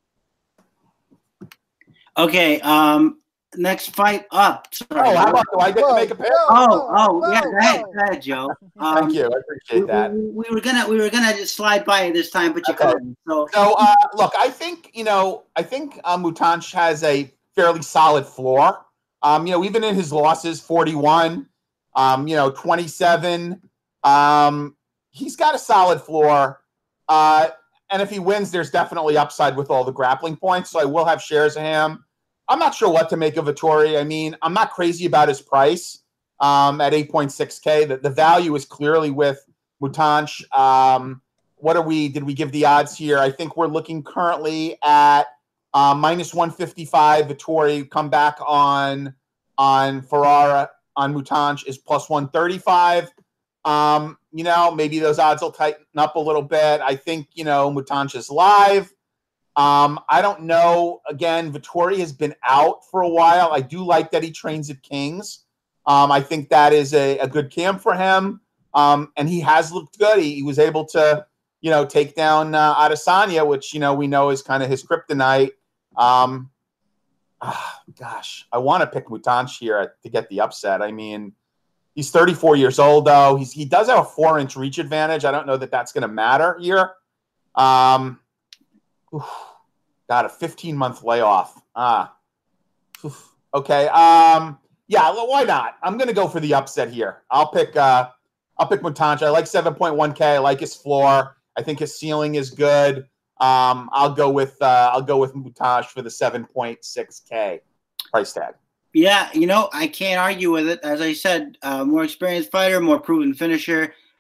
Okay, um, next fight up. Sorry. Oh, how about do I get Whoa, to make a pick? Oh, oh, whoa, yeah, go ahead, whoa. go ahead, Joe. Um, Thank you. I appreciate we, that. we, we were gonna we were gonna just slide by you this time, but you Okay. couldn't. So, So, uh, look, I think, you know, I think uh, Mutanch has a fairly solid floor. Um, you know, even in his losses, forty-one, um, you know, twenty-seven, um, he's got a solid floor. Uh, and if he wins, there's definitely upside with all the grappling points. So I will have shares of him. I'm not sure what to make of Vettori. I mean, I'm not crazy about his price um, at eight point six K. The, the value is clearly with Mutanch. Um, what are we, did we give the odds here? I think we're looking currently at uh, minus one fifty-five. Vettori come back on, on Ferrara, on Mutanch is plus one thirty-five. Um, you know, maybe those odds will tighten up a little bit. I think, you know, Mutanch is live. Um, I don't know. Again, Vettori has been out for a while. I do like that he trains at King's. Um, I think that is a, a good camp for him. Um, and he has looked good. He, he was able to, you know, take down uh, Adesanya, which, you know, we know is kind of his kryptonite. Um, ah, gosh, I want to pick Mutanch here to get the upset. I mean, he's thirty-four years old, though. He's, he does have a four-inch reach advantage. I don't know that that's going to matter here. Um, oof, got a fifteen-month layoff. Ah, oof, okay. Um, yeah, well, why not? I'm going to go for the upset here. I'll pick. Uh, I'll pick Mutanch. I like seven point one K. I like his floor. I think his ceiling is good. Um, I'll go with. Uh, I'll go with Mutanch for the seven point six K price tag. yeah, you know, I can't argue with it. As I said, uh, more experienced fighter, more proven finisher.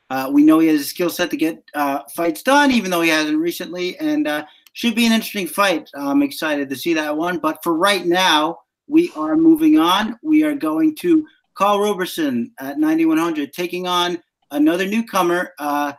Uh, we know he has a skill set to get uh, fights done, even though he hasn't recently, and uh, should be an interesting fight. I'm excited to see that one. But for right now, we are moving on. We are going to Karl Roberson at ninety-one hundred, taking on another newcomer. Uh,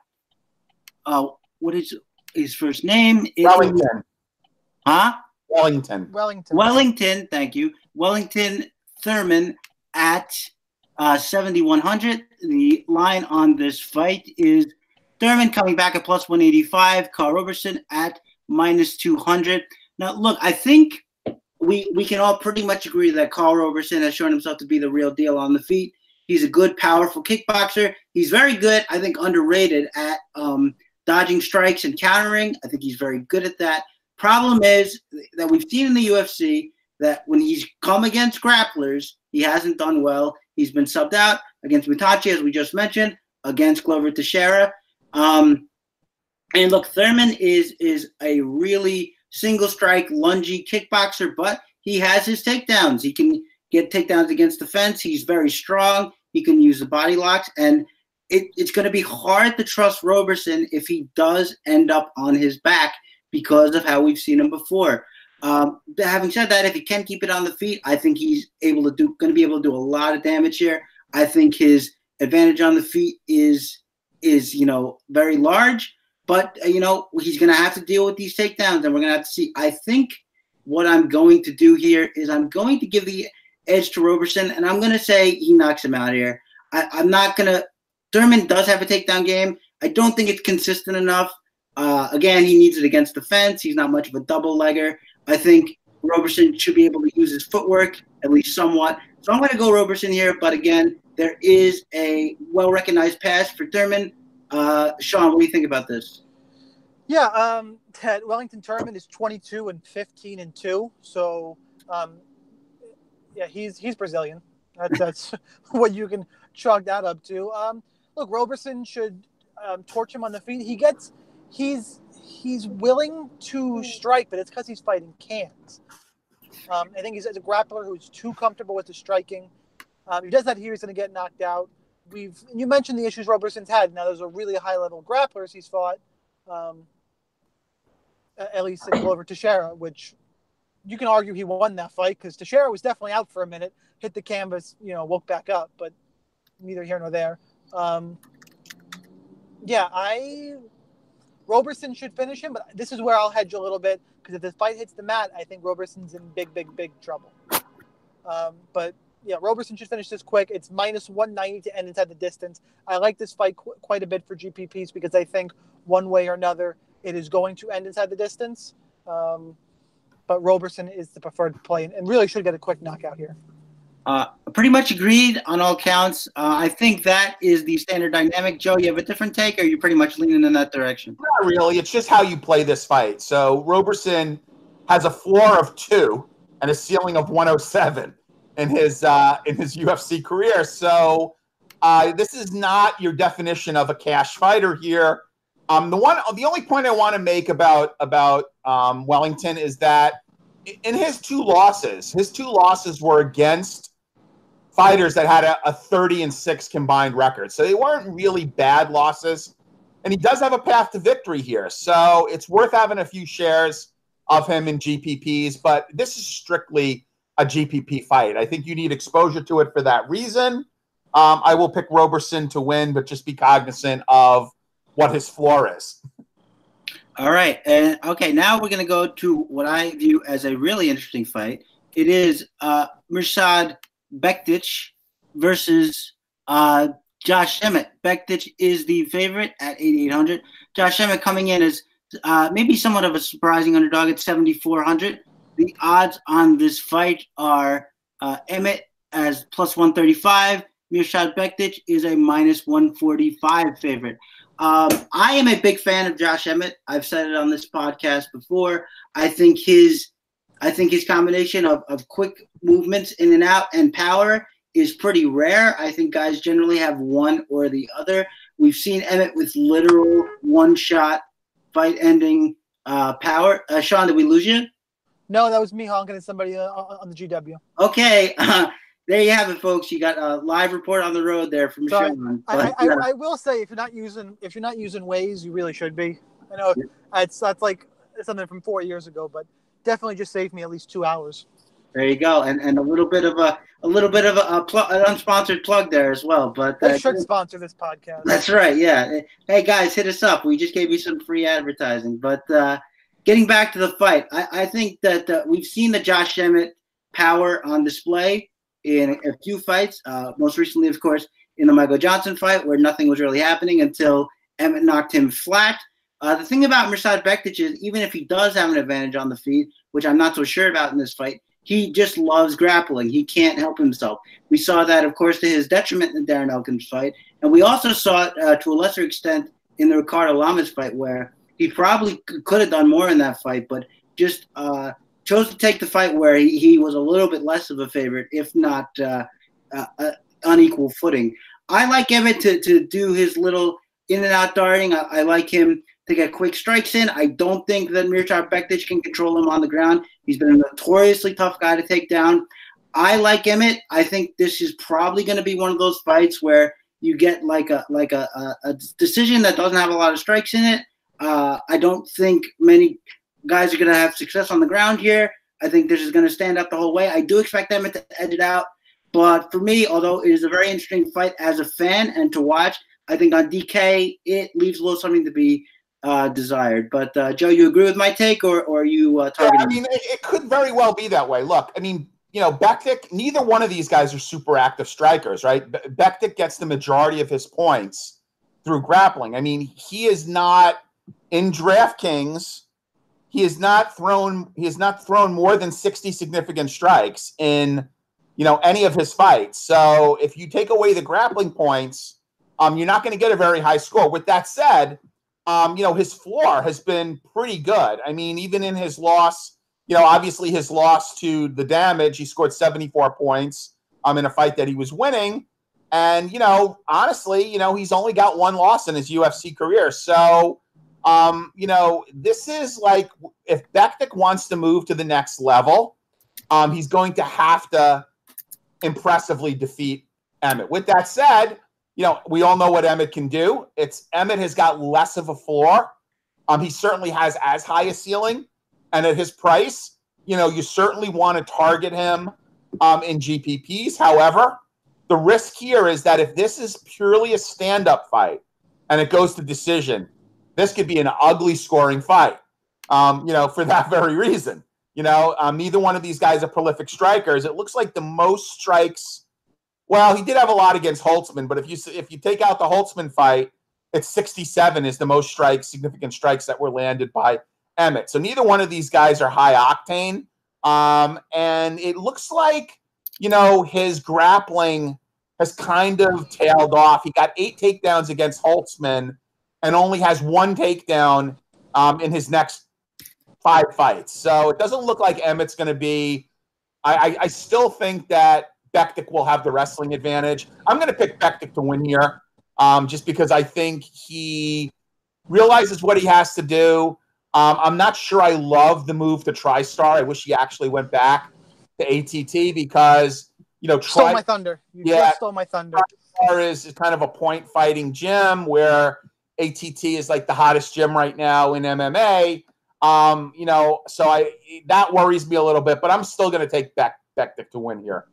uh, what is his first name? It Wellington. Is, huh? Wellington. Wellington. Wellington, thank you. Wellington Thurman at uh, seventy-one hundred. The line on this fight is Thurman coming back at plus one eighty-five, Karl Roberson at minus two hundred. Now, look, I think we we can all pretty much agree that Karl Roberson has shown himself to be the real deal on the feet. He's a good, powerful kickboxer. He's very good, I think, underrated at um, dodging strikes and countering. I think he's very good at that. Problem is that we've seen in the U F C that when he's come against grapplers, he hasn't done well. He's been subbed out against Mitachi, as we just mentioned, against Glover Teixeira. Um, and look, Thurman is is a really single strike, lungy kickboxer, but he has his takedowns. He can get takedowns against the fence. He's very strong. He can use the body locks. And it, it's going to be hard to trust Roberson if he does end up on his back because of how we've seen him before. Um, having said that, if he can keep it on the feet, I think he's able to do, going to be able to do a lot of damage here. I think his advantage on the feet is, is, you know, very large, but uh, you know, he's going to have to deal with these takedowns and we're going to have to see. I think what I'm going to do here is I'm going to give the edge to Roberson and I'm going to say he knocks him out here. I, I'm not going to, Thurman does have a takedown game. I don't think it's consistent enough. Uh, again, he needs it against the fence. He's not much of a double legger. I think Roberson should be able to use his footwork, at least somewhat. So I'm going to go Roberson here. But again, there is a well-recognized pass for Thurman. Uh, Sean, what do you think about this? Yeah, um, Ted, Wellington Thurman is twenty-two and fifteen and two. So, um, yeah, he's he's Brazilian. That's, that's what you can chalk that up to. Um, look, Roberson should um, torch him on the feet. He gets he's. He's willing to strike, but it's because he's fighting cans. Um, I think he's a grappler who's too comfortable with the striking. Um, if he does that here, he's going to get knocked out. We've you mentioned the issues Roberson's had. Now, those are really high-level grapplers he's fought, um, at least in Glover Teixeira, which you can argue he won that fight because Teixeira was definitely out for a minute, hit the canvas, you know, woke back up, but neither here nor there. Um, yeah, I... Roberson should finish him, but this is where I'll hedge a little bit because if the fight hits the mat, I think Roberson's in big, big, big trouble. Um, but yeah, Roberson should finish this quick. It's minus one ninety to end inside the distance. I like this fight qu- quite a bit for G P Ps because I think one way or another it is going to end inside the distance. Um, but Roberson is the preferred play and, and really should get a quick knockout here. Uh, pretty much agreed on all counts. Uh, I think that is the standard dynamic. Joe, you have a different take, or are you pretty much leaning in that direction? Not really. It's just how you play this fight. So Roberson has a floor of two and a ceiling of one oh seven in his uh, in his U F C career. So uh, this is not your definition of a cash fighter here. Um, the one, the only point I want to make about about um, Wellington is that in his two losses, his two losses were against fighters that had a, a thirty and six combined record. So they weren't really bad losses. And he does have a path to victory here. So it's worth having a few shares of him in G P Ps, but this is strictly a G P P fight. I think you need exposure to it for that reason. Um, I will pick Roberson to win, but just be cognizant of what his floor is. All right. And okay, now we're going to go to what I view as a really interesting fight. It is uh, Mirsad Bektic versus uh, Josh Emmett. Bektic is the favorite at eighty-eight hundred. Josh Emmett coming in as uh, maybe somewhat of a surprising underdog at seventy-four hundred. The odds on this fight are uh, Emmett as plus one thirty-five. Mirsad Bektic is a minus one forty-five favorite. Um, I am a big fan of Josh Emmett. I've said it on this podcast before. I think his I think his combination of, of quick movements in and out and power is pretty rare. I think guys generally have one or the other. We've seen Emmett with literal one-shot fight-ending uh, power. Uh, Sean, did we lose you? No, that was me honking at somebody uh, on the G W. Okay. Uh, there you have it, folks. You got a live report on the road there from So Sean. I, But, I, I, uh, I will say, if you're not using if you're not using Waze, you really should be. I know it's that's like something from four years ago, but definitely just saved me at least two hours. there you go, and and a little bit of a a little bit of a, a pl- an unsponsored plug there as well. But They uh, should sponsor this podcast. that's right, yeah. Hey guys, hit us up. We just gave you some free advertising. But uh, getting back to the fight, I, I think that uh, we've seen the Josh Emmett power on display in a few fights. Uh, most recently, of course, in the Michael Johnson fight, where nothing was really happening until Emmett knocked him flat. Uh, the thing about Mirsad Bektic is, even if he does have an advantage on the feet, which I'm not so sure about in this fight, he just loves grappling. He can't help himself. We saw that, of course, to his detriment in Darren Elkins fight. And we also saw it uh, to a lesser extent in the Ricardo Lamas fight, where he probably c- could have done more in that fight, but just uh, chose to take the fight where he, he was a little bit less of a favorite, if not uh, uh, uh, unequal footing. I like Emmett to, to do his little in and out darting. I, I like him to get quick strikes in. I don't think that Mirsad Bektic can control him on the ground. He's been a notoriously tough guy to take down. I like Emmett. I think this is probably going to be one of those fights where you get like a like a, a, a decision that doesn't have a lot of strikes in it. Uh, I don't think many guys are going to have success on the ground here. I think this is going to stand up the whole way. I do expect Emmett to edge it out. But for me, although it is a very interesting fight as a fan and to watch, I think on D K, it leaves a little something to be uh, desired. But, uh, Joe, you agree with my take, or, or are you uh, targeting? Yeah, I mean, it, it could very well be that way. Look, I mean, you know, Bektic, neither one of these guys are super active strikers, right? Be- Bektic gets the majority of his points through grappling. I mean, he is not in DraftKings. He has not thrown. He has not thrown more than sixty significant strikes in, you know, any of his fights. So if you take away the grappling points, um, you're not going to get a very high score. With that said, um, you know, his floor has been pretty good. I mean, even in his loss, you know, obviously his loss to the Damage, he scored seventy-four points um, in a fight that he was winning. And, you know, honestly, you know, he's only got one loss in his U F C career. So, um, you know, this is like, if Bektic wants to move to the next level, um, he's going to have to impressively defeat Emmett. With that said, you know, we all know what Emmett can do. It's Emmett has got less of a floor. Um, he certainly has as high a ceiling. And at his price, you know, you certainly want to target him um, in G P Ps. However, the risk here is that if this is purely a stand-up fight and it goes to decision, this could be an ugly scoring fight, um, you know, for that very reason. You know, um, neither one of these guys are prolific strikers. It looks like the most strikes, well, he did have a lot against Holtzman, but if you if you take out the Holtzman fight, it's sixty-seven is the most strikes, significant strikes that were landed by Emmett. So neither one of these guys are high octane. Um, and it looks like, you know, his grappling has kind of tailed off. He got eight takedowns against Holtzman and only has one takedown um, in his next five fights. So it doesn't look like Emmett's going to be, I, I, I still think that Bektic will have the wrestling advantage. I'm going to pick Bektic to win here um, just because I think he realizes what he has to do. Um, I'm not sure I love the move to TriStar. I wish he actually went back to A T T because, you know, Stole Tri- my thunder. You yeah, just stole my thunder. TriStar is, is kind of a point fighting gym where A T T is like the hottest gym right now in M M A. Um, you know, so I that worries me a little bit, but I'm still going to take Beck, Bektic to win here.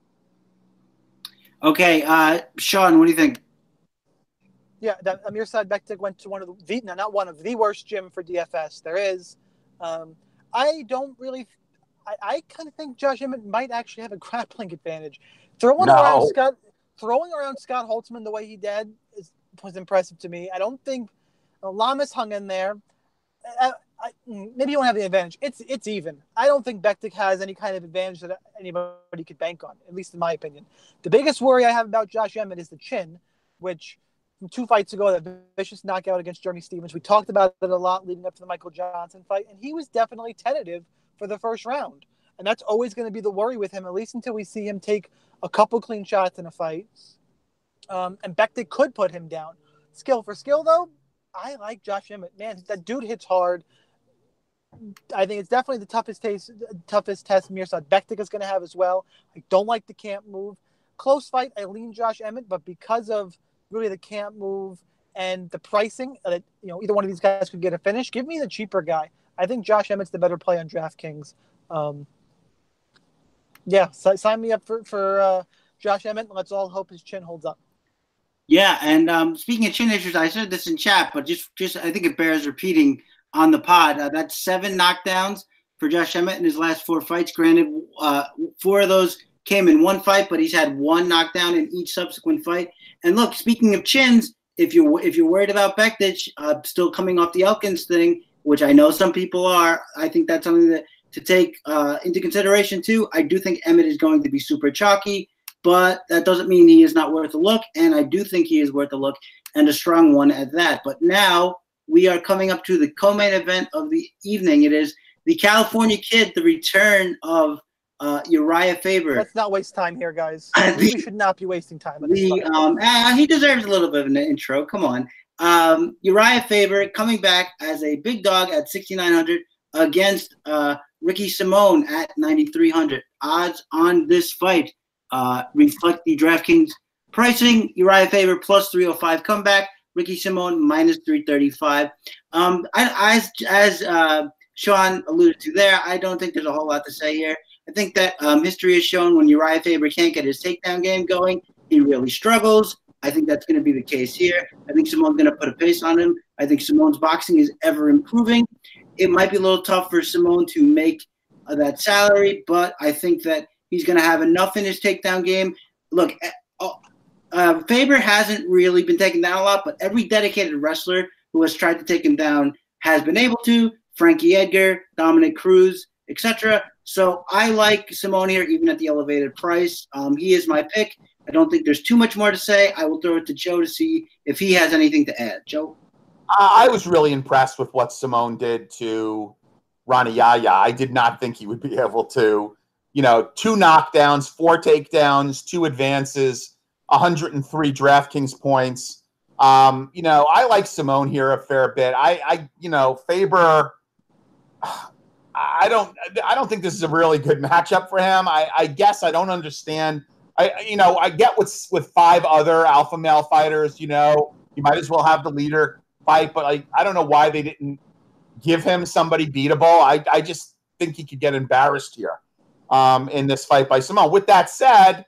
Okay, uh, Sean, what do you think? Yeah, that Mirsad Bektic went to one of the, no, not one of the worst gym for D F S there is. Um, I don't really, I, I kind of think Josh Emmett might actually have a grappling advantage. Throwing No. around Scott, throwing around Scott Holtzman the way he did is, was impressive to me. I don't think uh, Lamas hung in there. I, I, maybe you won't have the advantage. It's it's even. I don't think Bektic has any kind of advantage that anybody could bank on, at least in my opinion. The biggest worry I have about Josh Emmett is the chin, which from two fights ago, that vicious knockout against Jeremy Stevens. We talked about it a lot leading up to the Michael Johnson fight, and he was definitely tentative for the first round. And that's always going to be the worry with him, at least until we see him take a couple clean shots in a fight. Um, and Bektic could put him down. Skill for skill, though, I like Josh Emmett. Man, that dude hits hard. I think it's definitely the toughest taste, toughest test Mirsad Bektic is going to have as well. I don't like the camp move. Close fight, I lean Josh Emmett, but because of really the camp move and the pricing, uh, you know, either one of these guys could get a finish. Give me the cheaper guy. I think Josh Emmett's the better play on DraftKings. Um, yeah, so, sign me up for, for uh, Josh Emmett, and let's all hope his chin holds up. Yeah, and um, speaking of chin issues, I said this in chat, but just, just I think it bears repeating on the pod. Uh, that's seven knockdowns for Josh Emmett in his last four fights. Granted, uh, four of those came in one fight, but he's had one knockdown in each subsequent fight. And look, speaking of chins, if you're if you're worried about Bektic uh, still coming off the Elkins thing, which I know some people are, I think that's something that to take uh, into consideration too. I do think Emmett is going to be super chalky, but that doesn't mean he is not worth a look. And I do think he is worth a look, and a strong one at that. But now we are coming up to the co-main event of the evening. It is the California Kid, the return of uh, Uriah Faber. Let's not waste time here, guys. the, we should not be wasting time. The, um, uh, he deserves a little bit of an intro. Come on. Um, Uriah Faber coming back as a big dog at sixty-nine hundred against uh, Ricky Simón at ninety-three hundred. Odds on this fight uh, reflect the DraftKings pricing. Uriah Faber plus three oh five comeback. Ricky Simón minus three thirty-five. Um, I, as as uh, Sean alluded to there, I don't think there's a whole lot to say here. I think that um, history has shown when Uriah Faber can't get his takedown game going, he really struggles. I think that's going to be the case here. I think Simón's going to put a pace on him. I think Simón's boxing is ever improving. It might be a little tough for Simón to make uh, that salary, but I think that he's going to have enough in his takedown game. Look, uh, uh, Faber hasn't really been taken down a lot, but every dedicated wrestler who has tried to take him down has been able to. Frankie Edgar, Dominic Cruz, et cetera. So I like Simón here, even at the elevated price. Um, he is my pick. I don't think there's too much more to say. I will throw it to Joe to see if he has anything to add. Joe? Uh, I was really impressed with what Simón did to Rani Yahya. I did not think he would be able to, you know, two knockdowns, four takedowns, two advances, one hundred three DraftKings points. Um, you know, I like Simón here a fair bit. I, I you know, Faber, I don't, I don't think this is a really good matchup for him. I, I guess I don't understand. I, you know, I get with with five other alpha male fighters, you know, you might as well have the leader fight, but like, I don't know why they didn't give him somebody beatable. I, I just think he could get embarrassed here um, in this fight by Simón. With that said,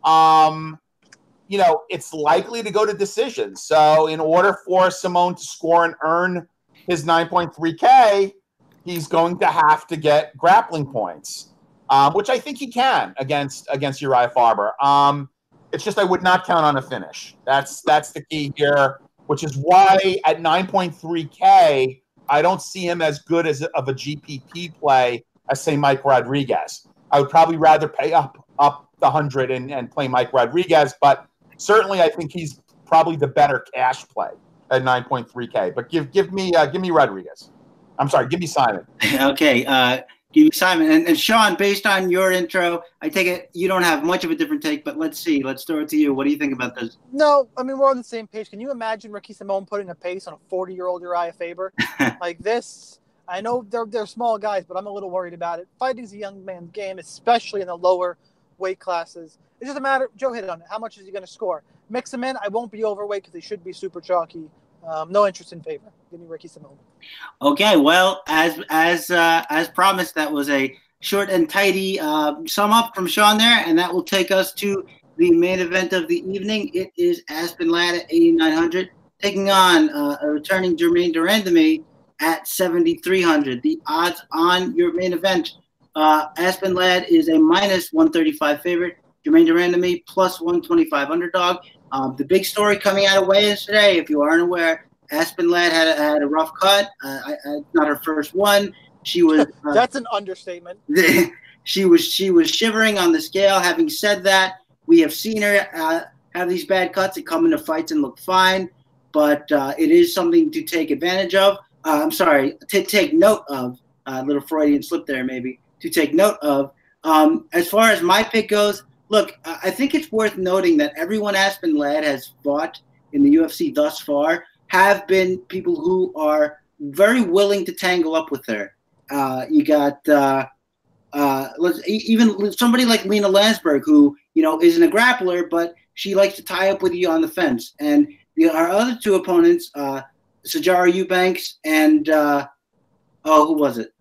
um, you know, it's likely to go to decision. So in order for Simón to score and earn his nine point three K, he's going to have to get grappling points. Um, which I think he can against against Uriah Faber. Um, it's just I would not count on a finish. That's that's the key here, which is why at nine point three K, I don't see him as good as of a G P P play as, say, Mike Rodriguez. I would probably rather pay up up the one hundred and, and play Mike Rodriguez, but certainly I think he's probably the better cash play at nine point three K. But give give me uh, give me Rodriguez. I'm sorry, give me Simon. Okay. Uh Give me Simon. And, and Sean, based on your intro, I take it you don't have much of a different take, but let's see. Let's throw it to you. What do you think about this? No, I mean, we're on the same page. Can you imagine Ricky Simón putting a pace on a forty-year-old Uriah Faber? Like this, I know they're, they're small guys, but I'm a little worried about it. Fighting's a young man's game, especially in the lower weight classes. It's just a matter, Joe hit on it. How much is he going to score? Mix him in. I won't be overweight because he should be super chalky. Um, no interest in Faber. Give me Ricky Simón. Okay, well, as as uh, as promised, that was a short and tidy uh, sum up from Sean there, and that will take us to the main event of the evening. It is Aspen Ladd at eighty-nine hundred taking on uh, a returning Germaine de Randamie at seventy-three hundred. The odds on your main event: uh, Aspen Ladd is a minus one thirty-five favorite. Germaine de Randamie plus one twenty-five underdog. Um, the big story coming out of weigh-ins today, if you aren't aware, Aspen Ladd had a, had a rough cut. Uh, I, I, not her first one. She was. Uh, That's an understatement. she was she was shivering on the scale. Having said that, we have seen her uh, have these bad cuts and come into fights and look fine. But uh, it is something to take advantage of. Uh, I'm sorry, to take note of. A uh, little Freudian slip there, maybe to take note of. Um, as far as my pick goes. Look, I think it's worth noting that everyone Aspen Ladd has fought in the U F C thus far have been people who are very willing to tangle up with her. Uh, you got uh, uh, let's even somebody like Lena Landsberg, who you know isn't a grappler, but she likes to tie up with you on the fence. And the, our other two opponents, uh, Sijara Eubanks and uh, oh, who was it?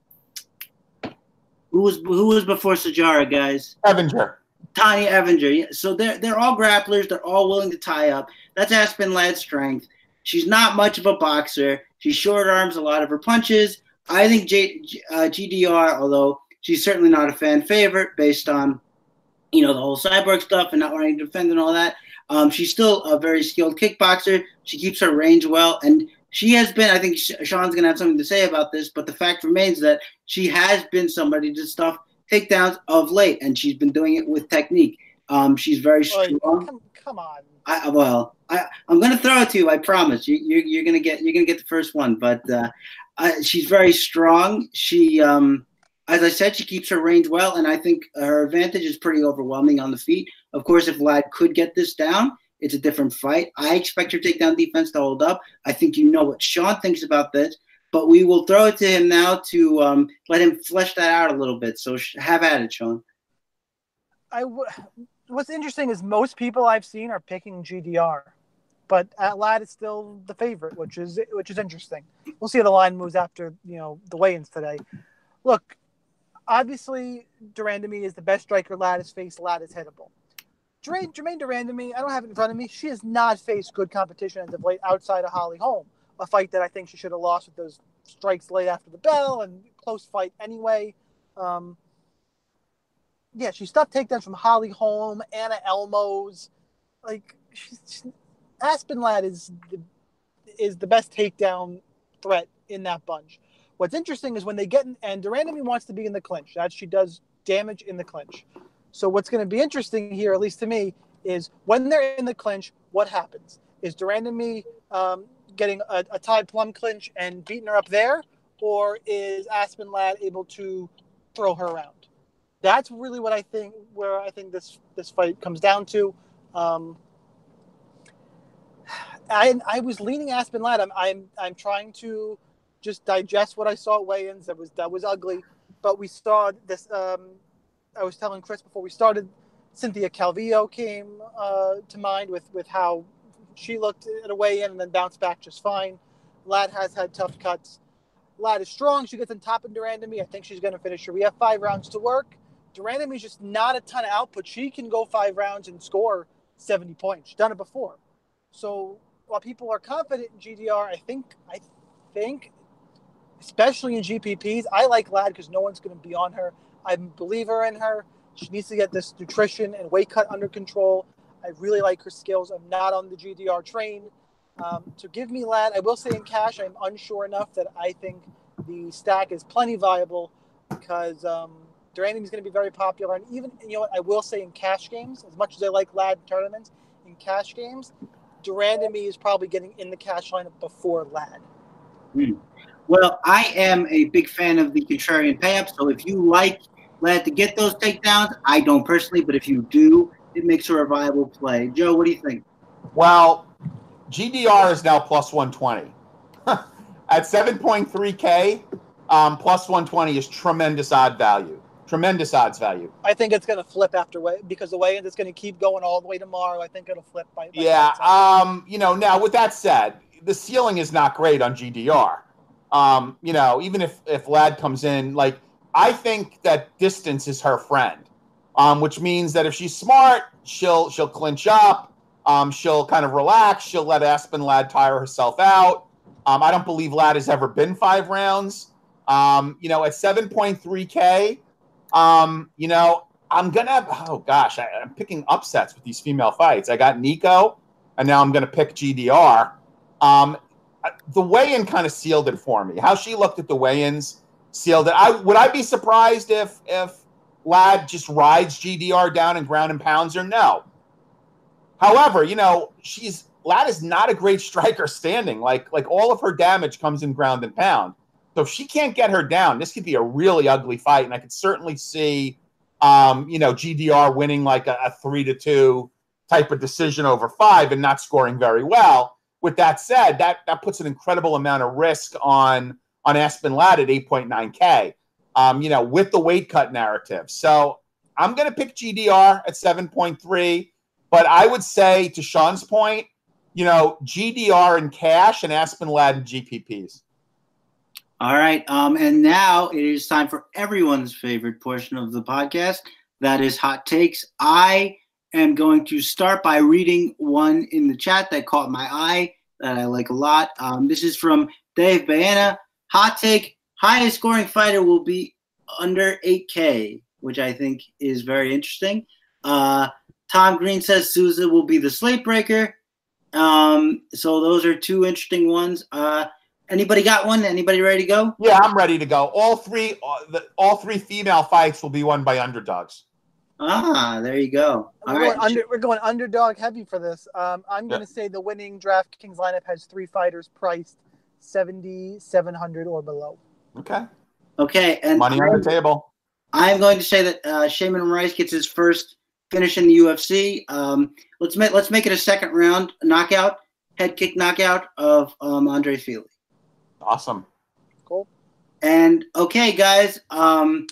Who was who was before Sijara, guys? Evinger. Tanya Evinger. So they're they're all grapplers. They're all willing to tie up. That's Aspen Ladd's strength. She's not much of a boxer. She short arms a lot of her punches. I think J, uh, G D R, although she's certainly not a fan favorite based on, you know, the whole cyborg stuff and not wanting to defend and all that, um, she's still a very skilled kickboxer. She keeps her range well. And she has been, I think Sean's going to have something to say about this, but the fact remains that she has been somebody to stuff takedowns of late, and she's been doing it with technique. Um, she's very strong. Oh, come, come on. I, well, I, I'm going to throw it to you. I promise. You, you're, you're going to get you're going to get the first one. But uh, I, she's very strong. She, um, as I said, she keeps her range well, and I think her advantage is pretty overwhelming on the feet. Of course, if Ladd could get this down, it's a different fight. I expect her takedown defense to hold up. I think you know what Sean thinks about this, but we will throw it to him now to um, let him flesh that out a little bit. So have at it, Sean. I w- What's interesting is most people I've seen are picking G D R, but at Ladd is still the favorite, which is which is interesting. We'll see how the line moves after you know the weigh-ins today. Look, obviously Durandamy is the best striker Ladd has faced. Ladd is hittable. Jermaine, Jermaine Durandamy, I don't have it in front of me. She has not faced good competition as of late outside of Holly Holm, a fight that I think she should have lost with those strikes late after the bell and close fight anyway. Um, Yeah, she stuffed takedowns from Holly Holm, Anna Elmos. Like, she's, she's, Aspen Ladd is the, is the best takedown threat in that bunch. What's interesting is when they get in, and Durandamy wants to be in the clinch. That she does damage in the clinch. So what's going to be interesting here, at least to me, is when they're in the clinch, what happens? Is Durandamy um, getting a, a tied plum clinch and beating her up there? Or is Aspen Ladd able to throw her around? That's really what I think, where I think this, this fight comes down to. Um, I I was leaning Aspen Ladd. I'm I'm I'm trying to just digest what I saw at weigh-ins. That was that was ugly, but we saw this. Um, I was telling Chris before we started, Cynthia Calvillo came uh, to mind with with how she looked at a weigh-in and then bounced back just fine. Ladd has had tough cuts. Ladd is strong. She gets on top of Durandamy. I think she's going to finish her. We have five rounds to work. Durandamy is just not a ton of output. She can go five rounds and score seventy points. She's done it before. So while people are confident in G D R, I think, I think, especially in G P Ps, I like Ladd because no one's going to be on her. I am a believer in her. She needs to get this nutrition and weight cut under control. I really like her skills. I'm not on the G D R train. Um, to give me Ladd, I will say in cash, I'm unsure enough that I think the stack is plenty viable because um, Durandamy is going to be very popular. And even, you know what, I will say in cash games, as much as I like Ladd tournaments, in cash games, Durandamy is probably getting in the cash lineup before Ladd. Mm. Well, I am a big fan of the contrarian payup, so if you like Ladd to get those takedowns, I don't personally, but if you do, it makes her a viable play. Joe, what do you think? Well, G D R is now plus one twenty. At seven point three K, um, plus one twenty is tremendous odd value. Tremendous odds value. I think it's going to flip after way because the weigh-in is going to keep going all the way tomorrow. I think it'll flip by. by yeah. Um. You know. Now, with that said, the ceiling is not great on G D R. Um. You know, even if if Ladd comes in, like I think that distance is her friend. Um. Which means that if she's smart, she'll she'll clinch up. Um. She'll kind of relax. She'll let Aspen Ladd tire herself out. Um. I don't believe Ladd has ever been five rounds. Um. You know, at seven point three K. Um, you know, I'm going to, oh gosh, I, I'm picking upsets with these female fights. I got Nico, and now I'm going to pick G D R. Um, the weigh-in kind of sealed it for me. How she looked at the weigh-ins sealed it. I Would I be surprised if if Ladd just rides G D R down and ground and pounds her? No. However, you know, she's Ladd is not a great striker standing. Like, like all of her damage comes in ground and pound. So if she can't get her down, this could be a really ugly fight, and I could certainly see, um, you know, G D R winning like a, a three to two type of decision over five and not scoring very well. With that said, that that puts an incredible amount of risk on on Aspen Ladd at eight point nine K, um, you know, with the weight cut narrative. So I'm going to pick G D R at seven point three, but I would say, to Sean's point, you know, G D R in cash and Aspen Ladd in G P Ps. All right. Um, and now it is time for everyone's favorite portion of the podcast. That is hot takes. I am going to start by reading one in the chat that caught my eye that I like a lot. Um, this is from Dave Baena. Hot take, highest scoring fighter will be under eight K, which I think is very interesting. Uh, Tom Green says Souza will be the slate breaker. Um, so those are two interesting ones. Uh, anybody got one? Anybody ready to go? Yeah, I'm ready to go. All three, uh, the, all three female fights will be won by underdogs. Ah, there you go. All we're, right. going under, we're going underdog heavy for this. Um, I'm going to say the winning DraftKings lineup has three fighters priced seventy-seven hundred or below. Okay. Okay. And money on the table. I'm going to say that uh, Shaman Rice gets his first finish in the U F C. Um, let's make let's make it a second round knockout, head kick knockout of um, Andre Fili. Awesome. Cool. And okay, guys, um,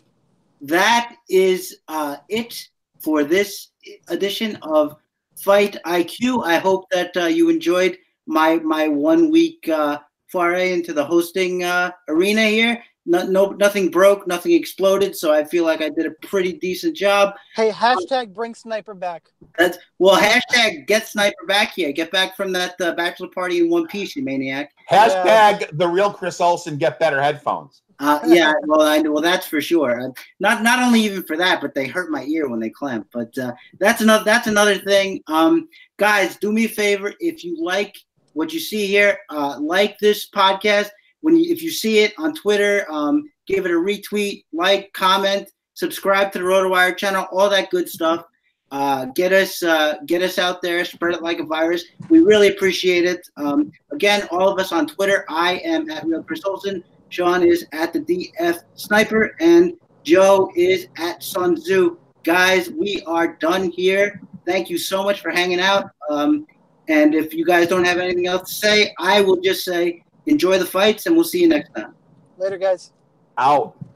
that is uh, it for this edition of Fight I Q. I hope that uh, you enjoyed my my one week uh, foray into the hosting uh, arena here. No, no, nothing broke, nothing exploded, so I feel like I did a pretty decent job. Hey, hashtag bring Sniper back. That's well, hashtag get Sniper back here. Get back from that uh, bachelor party in one piece, you maniac. Hashtag Yeah. the real Chris Olsen get better headphones. Uh, yeah, well, I well that's for sure. Uh, not not only even for that, but they hurt my ear when they clamp. But uh, that's another that's another thing. Um, guys, do me a favor, if you like what you see here, uh, like this podcast. When you, if you see it on Twitter, um, give it a retweet, like, comment, subscribe to the RotoWire channel, all that good stuff. Uh, get us uh, get us out there, spread it like a virus. We really appreciate it. Um, again, all of us on Twitter. I am at Real Chris Olsen. Sean is at the D F Sniper, and Joe is at Sun Tzu. Guys, we are done here. Thank you so much for hanging out. Um, and if you guys don't have anything else to say, I will just say, enjoy the fights, and we'll see you next time. Later, guys. Out.